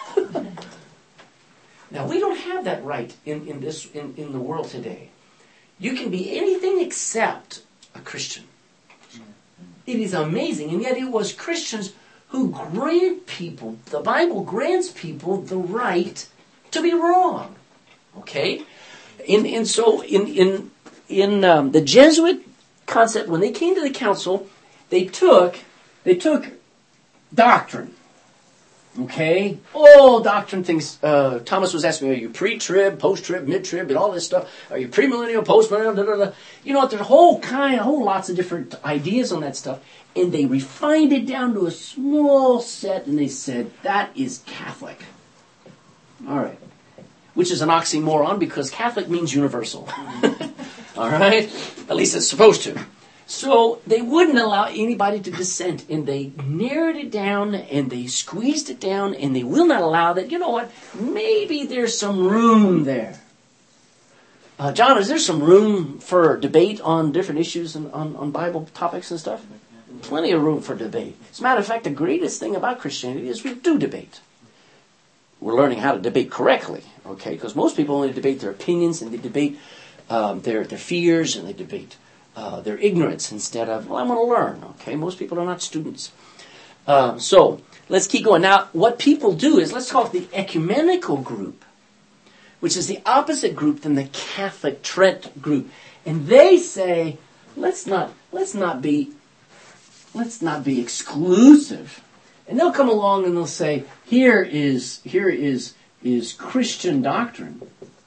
Now, we don't have that right in, in, this, in, in the world today. You can be anything except a Christian. It is amazing, and yet it was Christians who grant people, the Bible grants people the right to be wrong. Okay? And, and so in, in, in um, the Jesuit concept, when they came to the council, they took, they took doctrine. Okay? All doctrine things. Uh, Thomas was asking me, are you pre-trib, post-trib, mid-trib, and all this stuff? Are you premillennial, postmillennial, da, da, da. You know, there's a whole kind, a whole lots of different ideas on that stuff. And they refined it down to a small set, and they said, that is Catholic. All right. Which is an oxymoron, because Catholic means universal. All right? At least it's supposed to. So they wouldn't allow anybody to dissent, and they narrowed it down, and they squeezed it down, and they will not allow that. You know what? Maybe there's some room there. Uh, John, is there some room for debate on different issues and on, on Bible topics and stuff? Plenty of room for debate. As a matter of fact, the greatest thing about Christianity is we do debate. We're learning how to debate correctly, okay? Because most people only debate their opinions, and they debate um, their, their fears, and they debate Uh, their ignorance instead of, well, I want to learn. Okay, most people are not students. Um, so let's keep going. Now, what people do is, let's call it the ecumenical group, which is the opposite group than the Catholic Trent group, and they say, let's not, let's not be, let's not be exclusive. And they'll come along and they'll say, here is, here is, is Christian doctrine.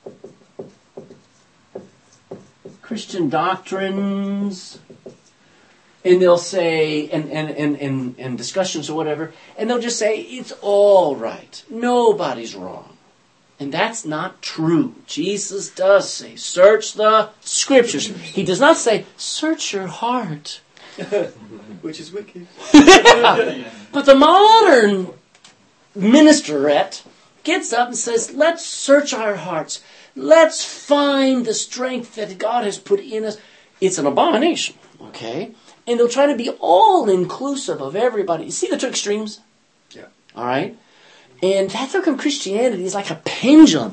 Christian doctrines, and they'll say, and, and, and, and, and discussions or whatever, and they'll just say, it's all right. Nobody's wrong. And that's not true. Jesus does say, search the Scriptures. He does not say, search your heart. Which is wicked. But the modern ministerette gets up and says, let's search our hearts. Let's find the strength that God has put in us. It's an abomination, okay? And they'll try to be all-inclusive of everybody. You see the two extremes? Yeah. All right? And that's how come Christianity is like a pendulum.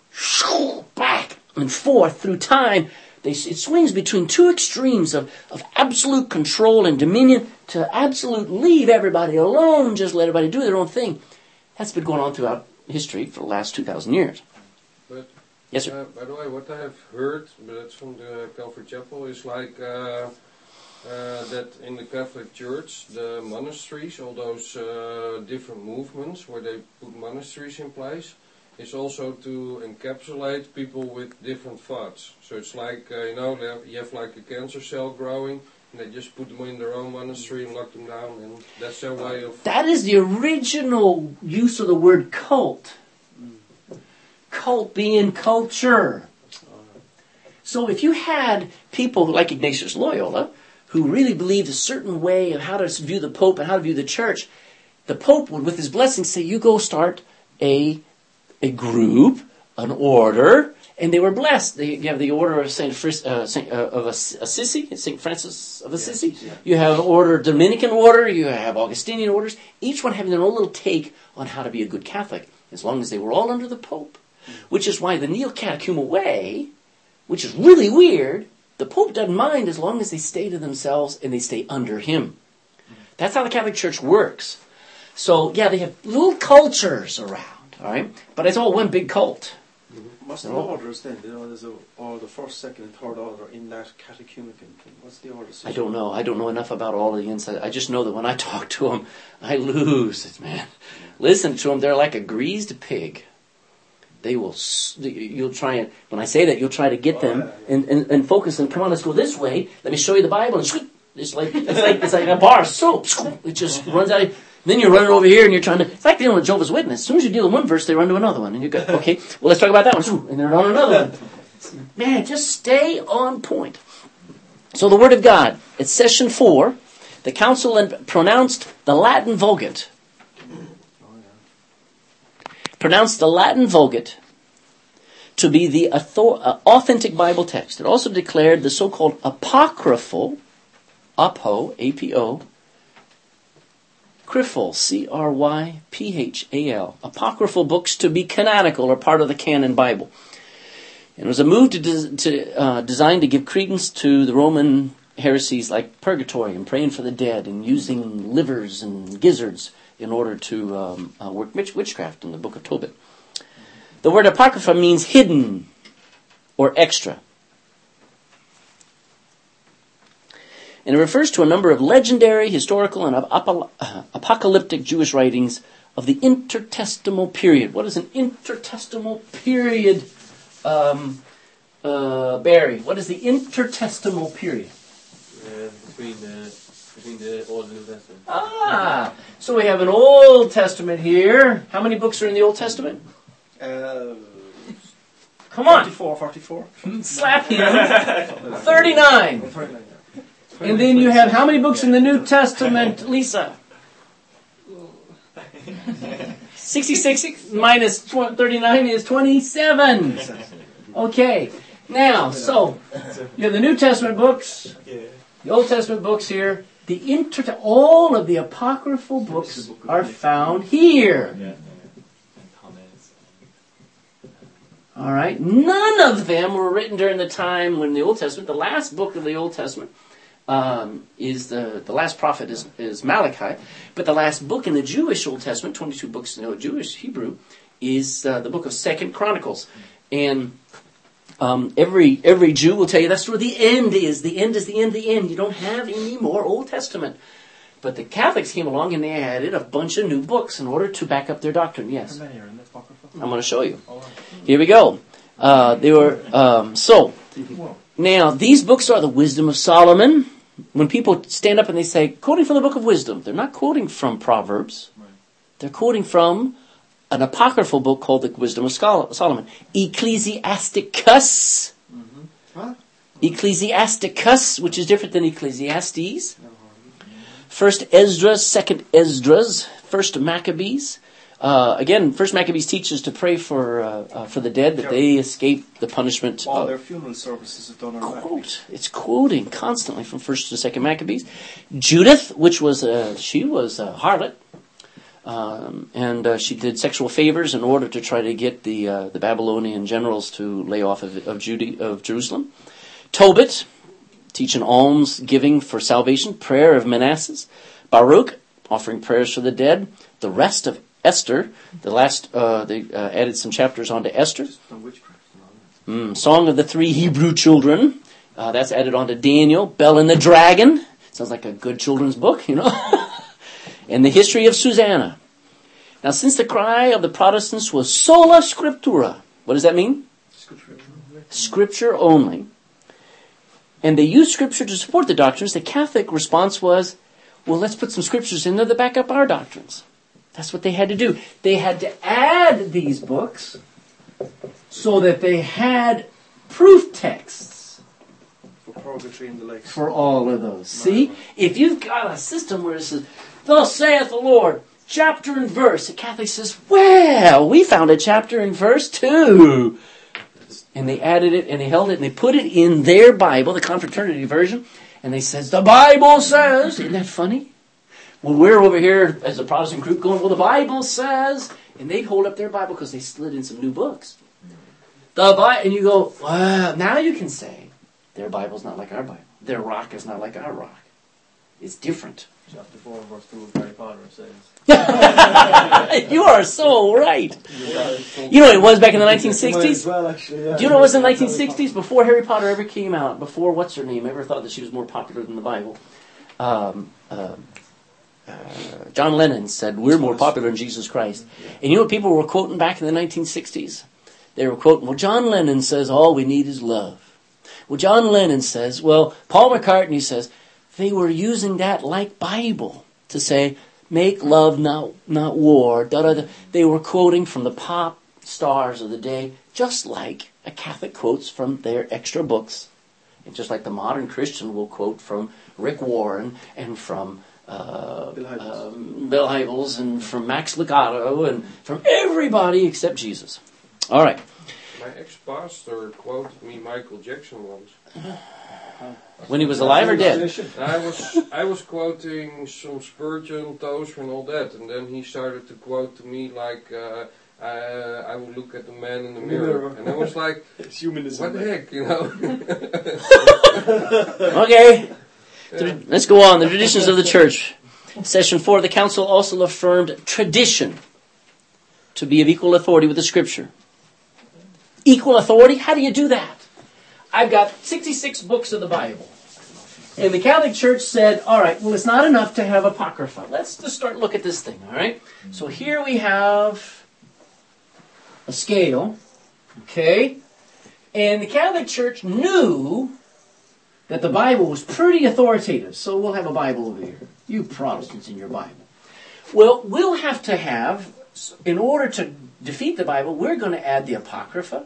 Back and forth through time. They, it swings between two extremes of, of absolute control and dominion to absolute leave everybody alone, just let everybody do their own thing. That's been going on throughout history for the last two thousand years. But Yes, sir. Uh, by the way, what I have heard, but that's from the Calvary Chapel, is like uh, uh, that in the Catholic Church, the monasteries, all those uh, different movements where they put monasteries in place, is also to encapsulate people with different thoughts. So it's like, uh, you know, they have, you have like a cancer cell growing, and they just put them in their own monastery and lock them down, and that's their way of... That is the original use of the word cult. Cult being culture. So if you had people like Ignatius Loyola, who really believed a certain way of how to view the Pope and how to view the Church, the Pope would, with his blessing, say, you go start a a group, an order, and they were blessed. They, you have the order of Saint, Fris, uh, Saint uh, of Assisi, Saint Francis of Assisi. Yeah, yeah. You have order, Dominican order. You have Augustinian orders. Each one having their own little take on how to be a good Catholic, as long as they were all under the Pope. Which is why the Neo-Catechumenal Way, which is really weird, the Pope doesn't mind as long as they stay to themselves and they stay under him. That's how the Catholic Church works. So, yeah, they have little cultures around, all right? But it's all one big cult. What's the orders then? You know, there's a, all the first, second, and third order in that catechumenical thing. What's the order system? I don't know. I don't know enough about all the inside. I just know that when I talk to them, I lose it, man. Listen to them. They're like a greased pig. They will, you'll try and, when I say that, you'll try to get them and, and, and focus and come on, let's go this way. Let me show you the Bible. And scoop, it's like, it's like, it's like a bar of soap. Scoop, it just runs out. Of, then you're running over here and you're trying to, it's like dealing with Jehovah's Witness. As soon as you deal with one verse, they run to another one. And you go, okay, well, let's talk about that one. And they're on another one. Man, just stay on point. So the Word of God, at session four, the council pronounced the Latin Vulgate. Pronounced the Latin Vulgate to be the author- uh, authentic Bible text. It also declared the so-called apocryphal, apo, A P O, Cryphal, C R Y P H A L, apocryphal books to be canonical or part of the canon Bible. And it was a move to, des- to uh, designed to give credence to the Roman heresies like purgatory and praying for the dead and using livers and gizzards in order to um, uh, work witch- witchcraft in the book of Tobit. The word apocrypha means hidden or extra. And it refers to a number of legendary, historical, and ap- uh, apocalyptic Jewish writings of the intertestamental period. What is an intertestamental period, um, uh, Barry? What is the intertestamental period? Uh, between, uh, between the Old and New Testament. Ah, so we have an Old Testament here. How many books are in the Old Testament? Uh, Come on. forty-four, forty-four. Slap him. thirty-nine. thirty-nine. And then you have how many books in the New Testament, Lisa? sixty-six minus thirty-nine is twenty-seven. Okay. Now, so, you have the New Testament books, the Old Testament books here. The inter- all of the apocryphal books are found here. All right. None of them were written during the time when the Old Testament, the last book of the Old Testament, um, is the the last prophet is, is Malachi, but the last book in the Jewish Old Testament, twenty-two books in the Jewish Hebrew, is uh, the book of Second Chronicles, and um, every every Jew will tell you that's where the end is. The end is the end. The end. You don't have any more Old Testament. But the Catholics came along and they added a bunch of new books in order to back up their doctrine. Yes, How many are in the Apocrypha? I'm going to show you. Here we go. Uh, they were um, so. Now, these books are the Wisdom of Solomon. When people stand up and they say, quoting from the Book of Wisdom, they're not quoting from Proverbs. They're quoting from an apocryphal book called the Wisdom of Solomon. Ecclesiasticus. What? Ecclesiasticus, which is different than Ecclesiastes. First Esdras, Second Esdras, First Maccabees. Uh, again, First Maccabees teaches to pray for uh, uh, for the dead that they escape the punishment. All of, their funeral services are done on quote. It's quoting constantly from First to Second Maccabees. Judith, which was a, she was a harlot, um, and uh, she did sexual favors in order to try to get the uh, the Babylonian generals to lay off of of, Jude- of Jerusalem. Tobit, teaching alms giving for salvation, prayer of Manasseh. Baruch, offering prayers for the dead. The rest of Esther, the last, uh, they uh, added some chapters onto Esther. Mm, Song of the Three Hebrew Children, uh, that's added onto Daniel. Bel and the Dragon, sounds like a good children's book, you know. And the history of Susanna. Now, since the cry of the Protestants was sola scriptura, what does that mean? Scripture. Scripture only. And they used Scripture to support the doctrines. The Catholic response was, well, let's put some Scriptures in there that back up our doctrines. That's what they had to do. They had to add these books so that they had proof texts For purgatory and the likes. for all of those. See? If you've got a system where it says, thus saith the Lord, chapter and verse, the Catholic says, well, we found a chapter and verse too. And they added it and they held it and they put it in their Bible, the Confraternity version, and they says, the Bible says, isn't that funny? Well, we're over here as a Protestant group going, well, the Bible says, and they hold up their Bible because they slid in some new books. The Bible, and you go, wow, now you can say, their Bible's not like our Bible. Their rock is not like our rock. It's different. Chapter four, verse two of Harry Potter says. You are so right. You know what it was back in the nineteen sixties? Well, actually, yeah. Do you know what it was in the nineteen sixties? Before Harry Potter ever came out, before what's her name ever thought that she was more popular than the Bible, um, uh, uh, John Lennon said, we're more popular than Jesus Christ. And you know what people were quoting back in the nineteen sixties? They were quoting, well, John Lennon says all we need is love. Well, John Lennon says, well, Paul McCartney says, they were using that like Bible to say, make love, not not war. Da, da, da. They were quoting from the pop stars of the day, just like a Catholic quotes from their extra books. And just like the modern Christian will quote from Rick Warren and from uh, Bill Hybels. um, Bill Hybels and from Max Lucado and from everybody except Jesus. All right. my ex-pastor quoted me Michael Jackson once. When he was alive or dead? I was I was quoting some Spurgeon, Tozer, and all that, and then he started to quote to me like, uh, I, I will look at the man in the mirror, and I was like, It's humanism. what the heck, you know? Okay. Tra- Let's go on. The traditions of the church. Session four, the council also affirmed tradition to be of equal authority with the scripture. Equal authority? How do you do that? I've got sixty-six books of the Bible. And the Catholic Church said, all right, well, it's not enough to have Apocrypha. Let's just start look at this thing, all right? So here we have a scale, okay? And the Catholic Church knew that the Bible was pretty authoritative. So we'll have a Bible over here. You Protestants in your Bible. Well, we'll have to have, in order to defeat the Bible, we're going to add the Apocrypha.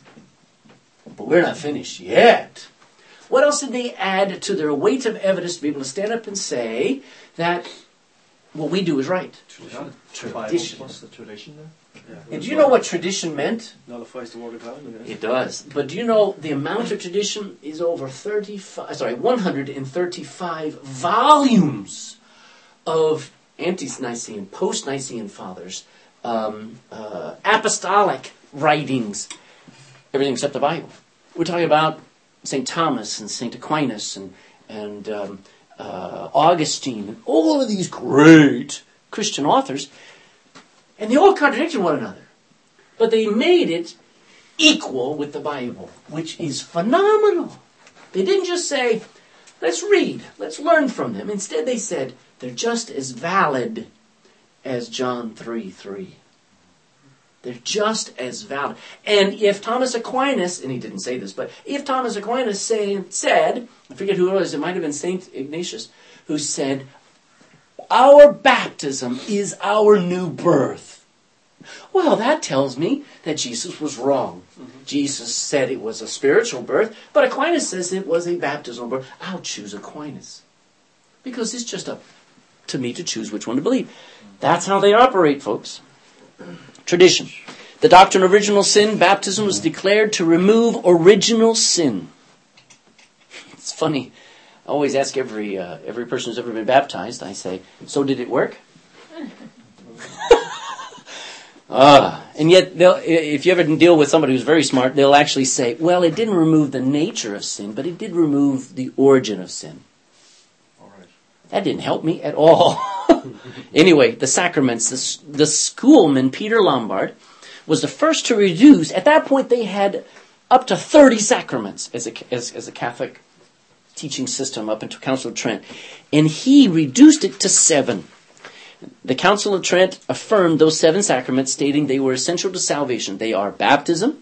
But we're not finished yet. What else did they add to their weight of evidence to be able to stand up and say that what we do is right? Tradition. Tradition. Plus the tradition there. Yeah. And do you know what tradition meant? Nullifies the word of God. Yes. It does. But do you know the amount of tradition is over thirty-five, sorry, one hundred thirty-five volumes of ante-Nicene, post-Nicene fathers, um, uh, apostolic writings, everything except the Bible. We're talking about Saint Thomas and Saint Aquinas and, and um, uh, Augustine and all of these great Christian authors, and they all contradicted one another. But they made it equal with the Bible, which is phenomenal. They didn't just say, let's read, let's learn from them. Instead they said, they're just as valid as John three three. They're just as valid. And if Thomas Aquinas, and he didn't say this, but if Thomas Aquinas say, said, I forget who it was, it might have been Saint Ignatius, who said, our baptism is our new birth. Well, that tells me that Jesus was wrong. Mm-hmm. Jesus said it was a spiritual birth, but Aquinas says it was a baptismal birth. I'll choose Aquinas. Because it's just up to me to choose which one to believe. That's how they operate, folks. Tradition. The doctrine of original sin, baptism was declared to remove original sin. It's funny. I always ask every uh, every person who's ever been baptized, I say, so did it work? Ah, and yet, they'll, if you ever deal with somebody who's very smart, they'll actually say, well, it didn't remove the nature of sin, but it did remove the origin of sin. All right. That didn't help me at all. Anyway, the sacraments. The, the schoolman, Peter Lombard, was the first to reduce. At that point, they had up to thirty sacraments as a, as, as a Catholic teaching system up into Council of Trent. And he reduced it to seven. The Council of Trent affirmed those seven sacraments, stating they were essential to salvation. They are baptism.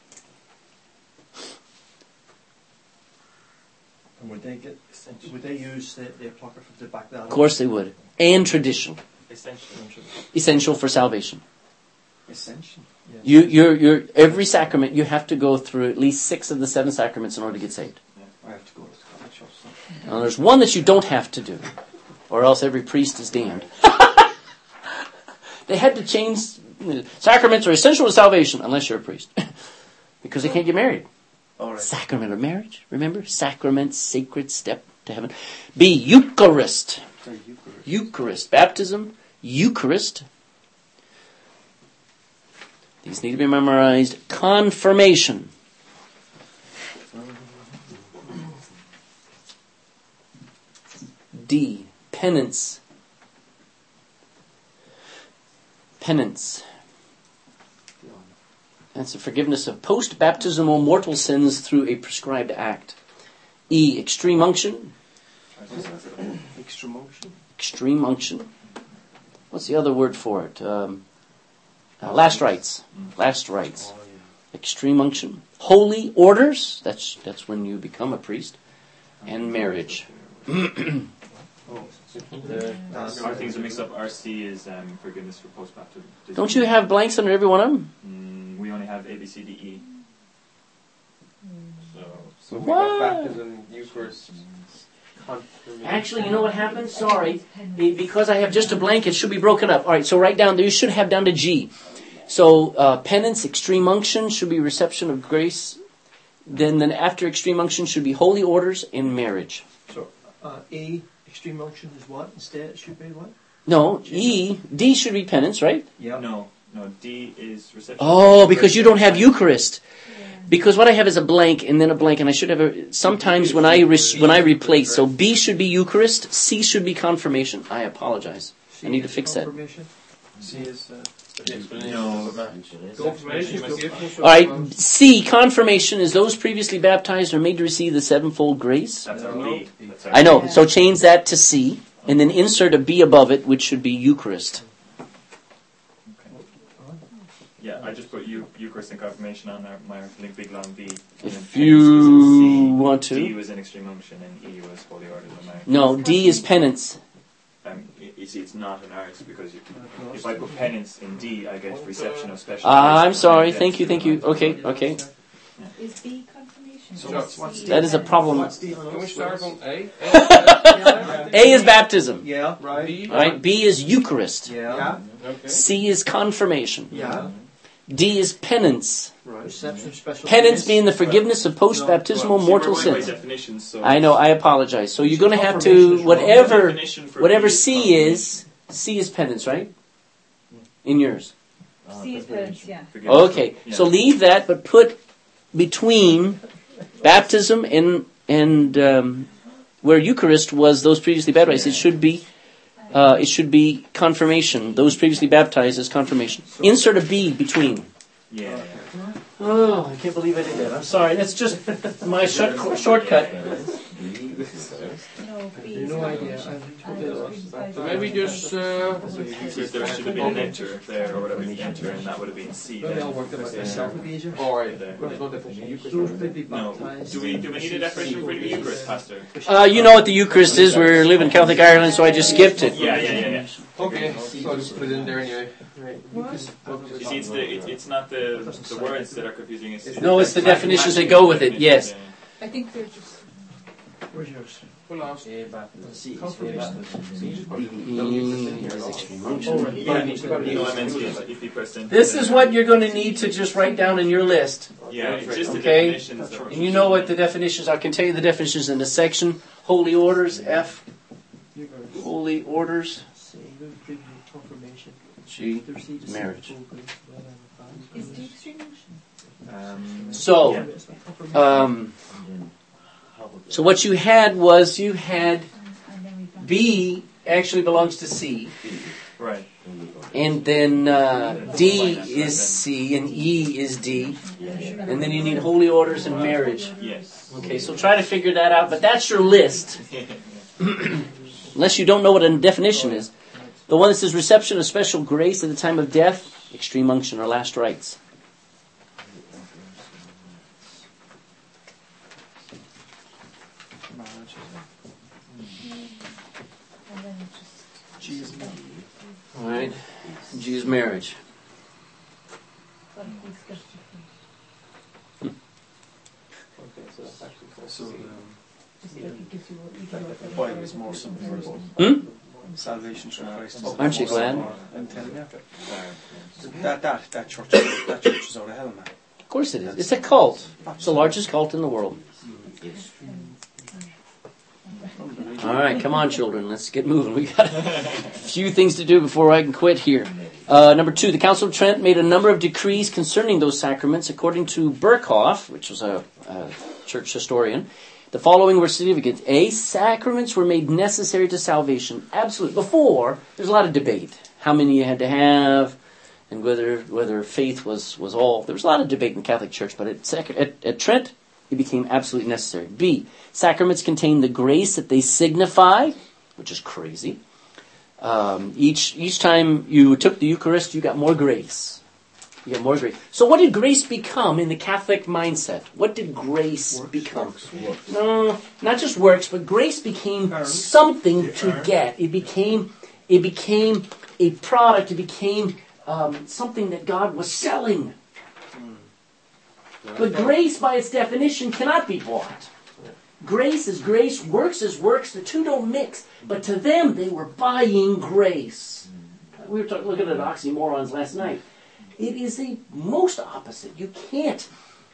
And would they get? Would they use the, the Apocrypha to back that up? Of course they would. And tradition. Essential. Essential for salvation. Essential. Yeah. You, you're, you're, every sacrament, you have to go through at least six of the seven sacraments in order to get saved. I have to go to college also. Now, there's one that you don't have to do, or else every priest is damned. They had to change. Sacraments are essential to salvation, unless you're a priest, because they can't get married. All right. Sacrament of marriage, remember? Sacrament, sacred step to heaven. B, Eucharist. Sorry, Eucharist. Eucharist. Baptism, Eucharist. These need to be memorized. Confirmation. D, penance. Penance. That's the forgiveness of post-baptismal mortal sins through a prescribed act. E, extreme unction. Extreme unction. Extreme unction. What's the other word for it? Um, uh, last rites. Last rites. Oh, yeah. Extreme unction. Holy orders. That's that's when you become a priest. And marriage. The, our things are mixed up. R C is um, forgiveness for post-baptism. Don't you have blanks under every one of them? Mm, we only have A, B, C, D, E. So, so we What? got baptism, Eucharist, confirmation. Actually, you know what happened? Sorry. Be- Because I have just a blank, it should be broken up. All right, so write down, you should have down to G. So uh, penance, extreme unction should be reception of grace. Then, then after extreme unction should be holy orders and marriage. So, uh, A, extreme unction is what? Instead, it should be what? No, E, D should be penance, right? Yeah. No, no. D is reception. Oh, because you don't have Eucharist. Because what I have is a blank and then a blank, and I should have a. Sometimes when I re- when I replace, so B should be Eucharist, C should be confirmation. I apologize. I need to fix that. Confirmation. C is uh, No. Confirmation, forgiveness. All right, C, confirmation is those previously baptized are made to receive the sevenfold grace. That's our B. That's our I know, Yeah. so change that to C, and then insert a B above it, which should be Eucharist. Yeah, I just put Eu- Eucharist and confirmation on our, my like big long B. And then If penance you was in C, want to. D was in extreme unction, and E was holy orders and marriage. No, D is penance. Um, y- you see, it's not in ours because you, if I put penance in D, I get reception of special. Ah, grace I'm and sorry. then Thank you, thank you. to Okay, okay. Is B confirmation? So what's, what's C D? That is a problem. What's D on Can we us? start on A? A is baptism. Yeah. Right. B? All right, B is Eucharist. Yeah. Yeah. Okay. C is confirmation. Yeah. D is penance. Right. Reception of special Penance grace. being the forgiveness of post-baptismal Well, see, mortal we're going by sins. definitions, so I know, I apologize. So you're going to have Confirmation to, is wrong. whatever definition for whatever B is C confirmation. is, C is penance, right? In yours. C is penance, yeah. Forgiveness. Okay, Yeah. so leave that, but put between baptism and and um, where Eucharist was those previously baptized. It should be uh, it should be confirmation. Those previously baptized as confirmation. Insert a B between. Yeah. Oh, I can't believe I did that. I'm sorry. That's just my short, shortcut. No, B You is no idea. confirmation. I'm And totally it's lost. So maybe just uh, See, there should have been an enter there, or whatever, enter, and that would have been C. Maybe then. I'll work them out myself with easier. alright. There. There's no definition. Those may be No. baptized. Do we, do we need a definition for the Eucharist, Pastor? Uh, you know what the Eucharist is. We live in Catholic Ireland, so I just skipped it. Yeah, yeah, yeah, yeah. Okay, so I'll just put it in there anyway. Right. You see, it's, the, it, it's not the, the words that are confusing. It's No, it's the definitions that go with it, yes. I think they're just. Where's yours? Who lost? Confirmation. No, I meant if, if you press enter. This is what you're going to need to just write down in your list. Yeah, it's just the Okay. definitions. That And you know what the definitions are. I can tell you the definitions in the section. Holy orders, F. Holy orders, C. There's confirmation. G. There's C. Marriage. Is D extreme motion? Um, So, yeah. um, so what you had was you had And then we found. B actually belongs to C. Right. And then uh, D is C and E is D. And then you need holy orders and marriage. Yes. Okay, so try to figure that out. But that's your list. Unless you don't know what a definition is. The one that says reception of special grace at the time of death, extreme unction or last rites. And then it's just. G is me. All right. G is marriage. But it's just different. Okay, so that's actually so um, Just like it gives you what you can the Bible is more simple. Hmm? Salvation through Christ. is Aren't you more glad? simple. I'm telling you. That that that church that church is out of hell, man. Of course it is. It's a cult. It's the largest cult in the world. All right, come on, children. Let's get moving. We got a few things to do before I can quit here. Uh, number two, the Council of Trent made a number of decrees concerning those sacraments. According to Berkhoff, which was a, a church historian, the following were significant. A, sacraments were made necessary to salvation. Absolutely. Before, there's a lot of debate. How many you had to have, and whether whether faith was, was all. There was a lot of debate in the Catholic Church, but at, at, at Trent, it became absolutely necessary. B, sacraments contain the grace that they signify, which is crazy. Um, each each time you took the Eucharist, you got more grace. You got more grace. So what did grace become in the Catholic mindset? What did grace Works, become? works, works. No, not just works, but grace became Earned. something to get. It became it became a product. It became um, something that God was selling. But grace, by its definition, cannot be bought. Grace is grace, works is works. The two don't mix. But to them, they were buying grace. We were talking, looking at oxymorons last night. It is the most opposite. You can't,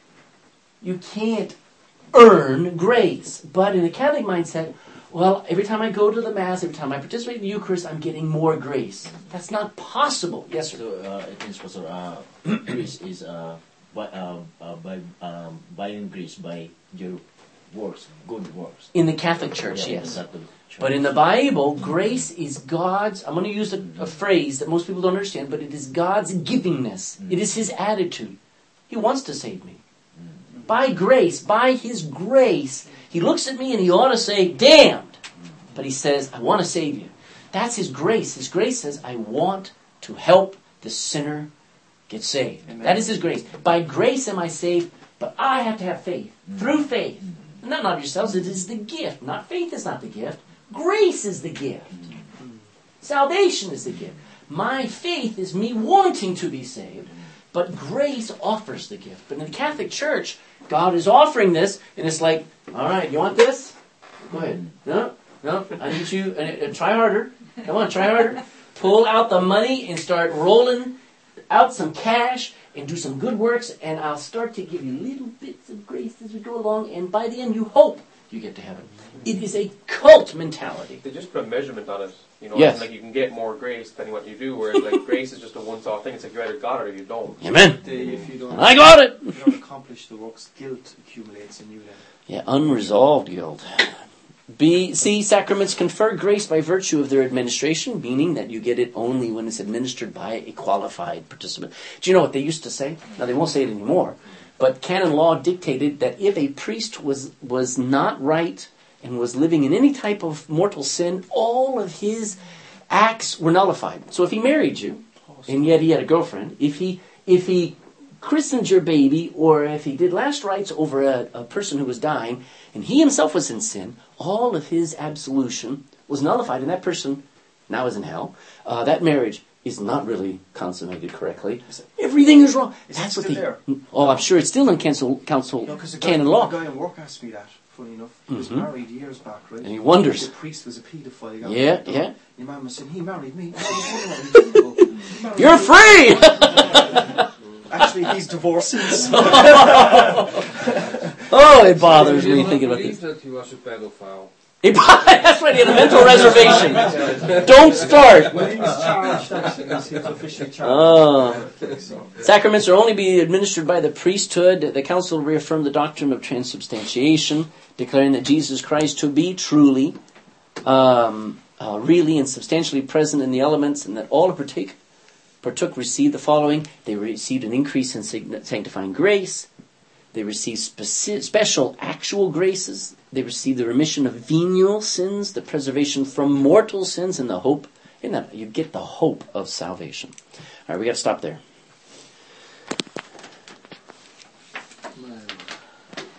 you can't earn grace. But in the Catholic mindset, well, every time I go to the Mass, every time I participate in the Eucharist, I'm getting more grace. That's not possible. Yes, sir. So, uh, I think, Pastor, uh, grace is uh, by, uh, uh, by um, buying grace by your works, good works. In the Catholic Church, Yeah, yes. Catholic Church. But in the Bible, grace is God's, I'm going to use a, a phrase that most people don't understand, but it is God's givingness. Mm. It is His attitude. He wants to save me. Mm. By grace, by His grace, He looks at me and He ought to say, damned. But He says, I want to save you. That's His grace. His grace says, I want to help the sinner get saved. Amen. That is His grace. By grace am I saved, but I have to have faith. Mm. Through faith. And not of yourselves, it is the gift. Not faith is not the gift. Grace is the gift. Salvation is the gift. My faith is me wanting to be saved, but grace offers the gift. But in the Catholic Church, God is offering this, and it's like, all right, you want this? Go ahead. No, no, I need you, uh, try harder. Come on, try harder. Pull out the money and start rolling out some cash and do some good works, and I'll start to give you little bits of grace as we go along, and by the end you hope you get to heaven. It is a cult mentality. They just put a measurement on it. You know, Yes. it's like you can get more grace depending what you do, whereas like grace is just a once-off thing. It's like you either got it or you don't. Amen. They, if you don't, I got it. if you don't accomplish the works, guilt accumulates in you then. Yeah, unresolved guilt. B, C, sacraments confer grace by virtue of their administration, meaning that you get it only when it's administered by a qualified participant. Do you know what they used to say? Now, they won't say it anymore. But canon law dictated that if a priest was, was not right and was living in any type of mortal sin, all of his acts were nullified. So if he married you, and yet he had a girlfriend, if he if he christened your baby, or if he did last rites over a, a person who was dying, and he himself was in sin, all of his absolution was nullified, and that person now is in hell. Uh, that marriage is not really consummated correctly. Everything is wrong. Is That's it what still they. there? Oh, I'm sure it's still in council, council No, because a canon guy, law. a guy in work asked me that, funny enough. He was Mhm. married years back, right? And he wonders. The priest was a paedophile. He got Yeah, locked up. yeah. Your man was saying, he married me. I was wondering what he did. He married You're me. free! Actually, he's divorcing. Oh, it bothers He me did not thinking about believe this. that he was a pedophile. He- That's right, he had a mental reservation. Don't start. Well, he was charged, actually. He was officially charged. Oh. So, Sacraments are only be administered by the priesthood. The council reaffirmed the doctrine of transubstantiation, declaring that Jesus Christ to be truly, um, uh, really and substantially present in the elements, and that all who partake, partook received the following. They received an increase in sanctifying grace. They received speci- special actual graces. They received the remission of venial sins, the preservation from mortal sins, and the hope. In that, you get the hope of salvation. All right, we got to stop there.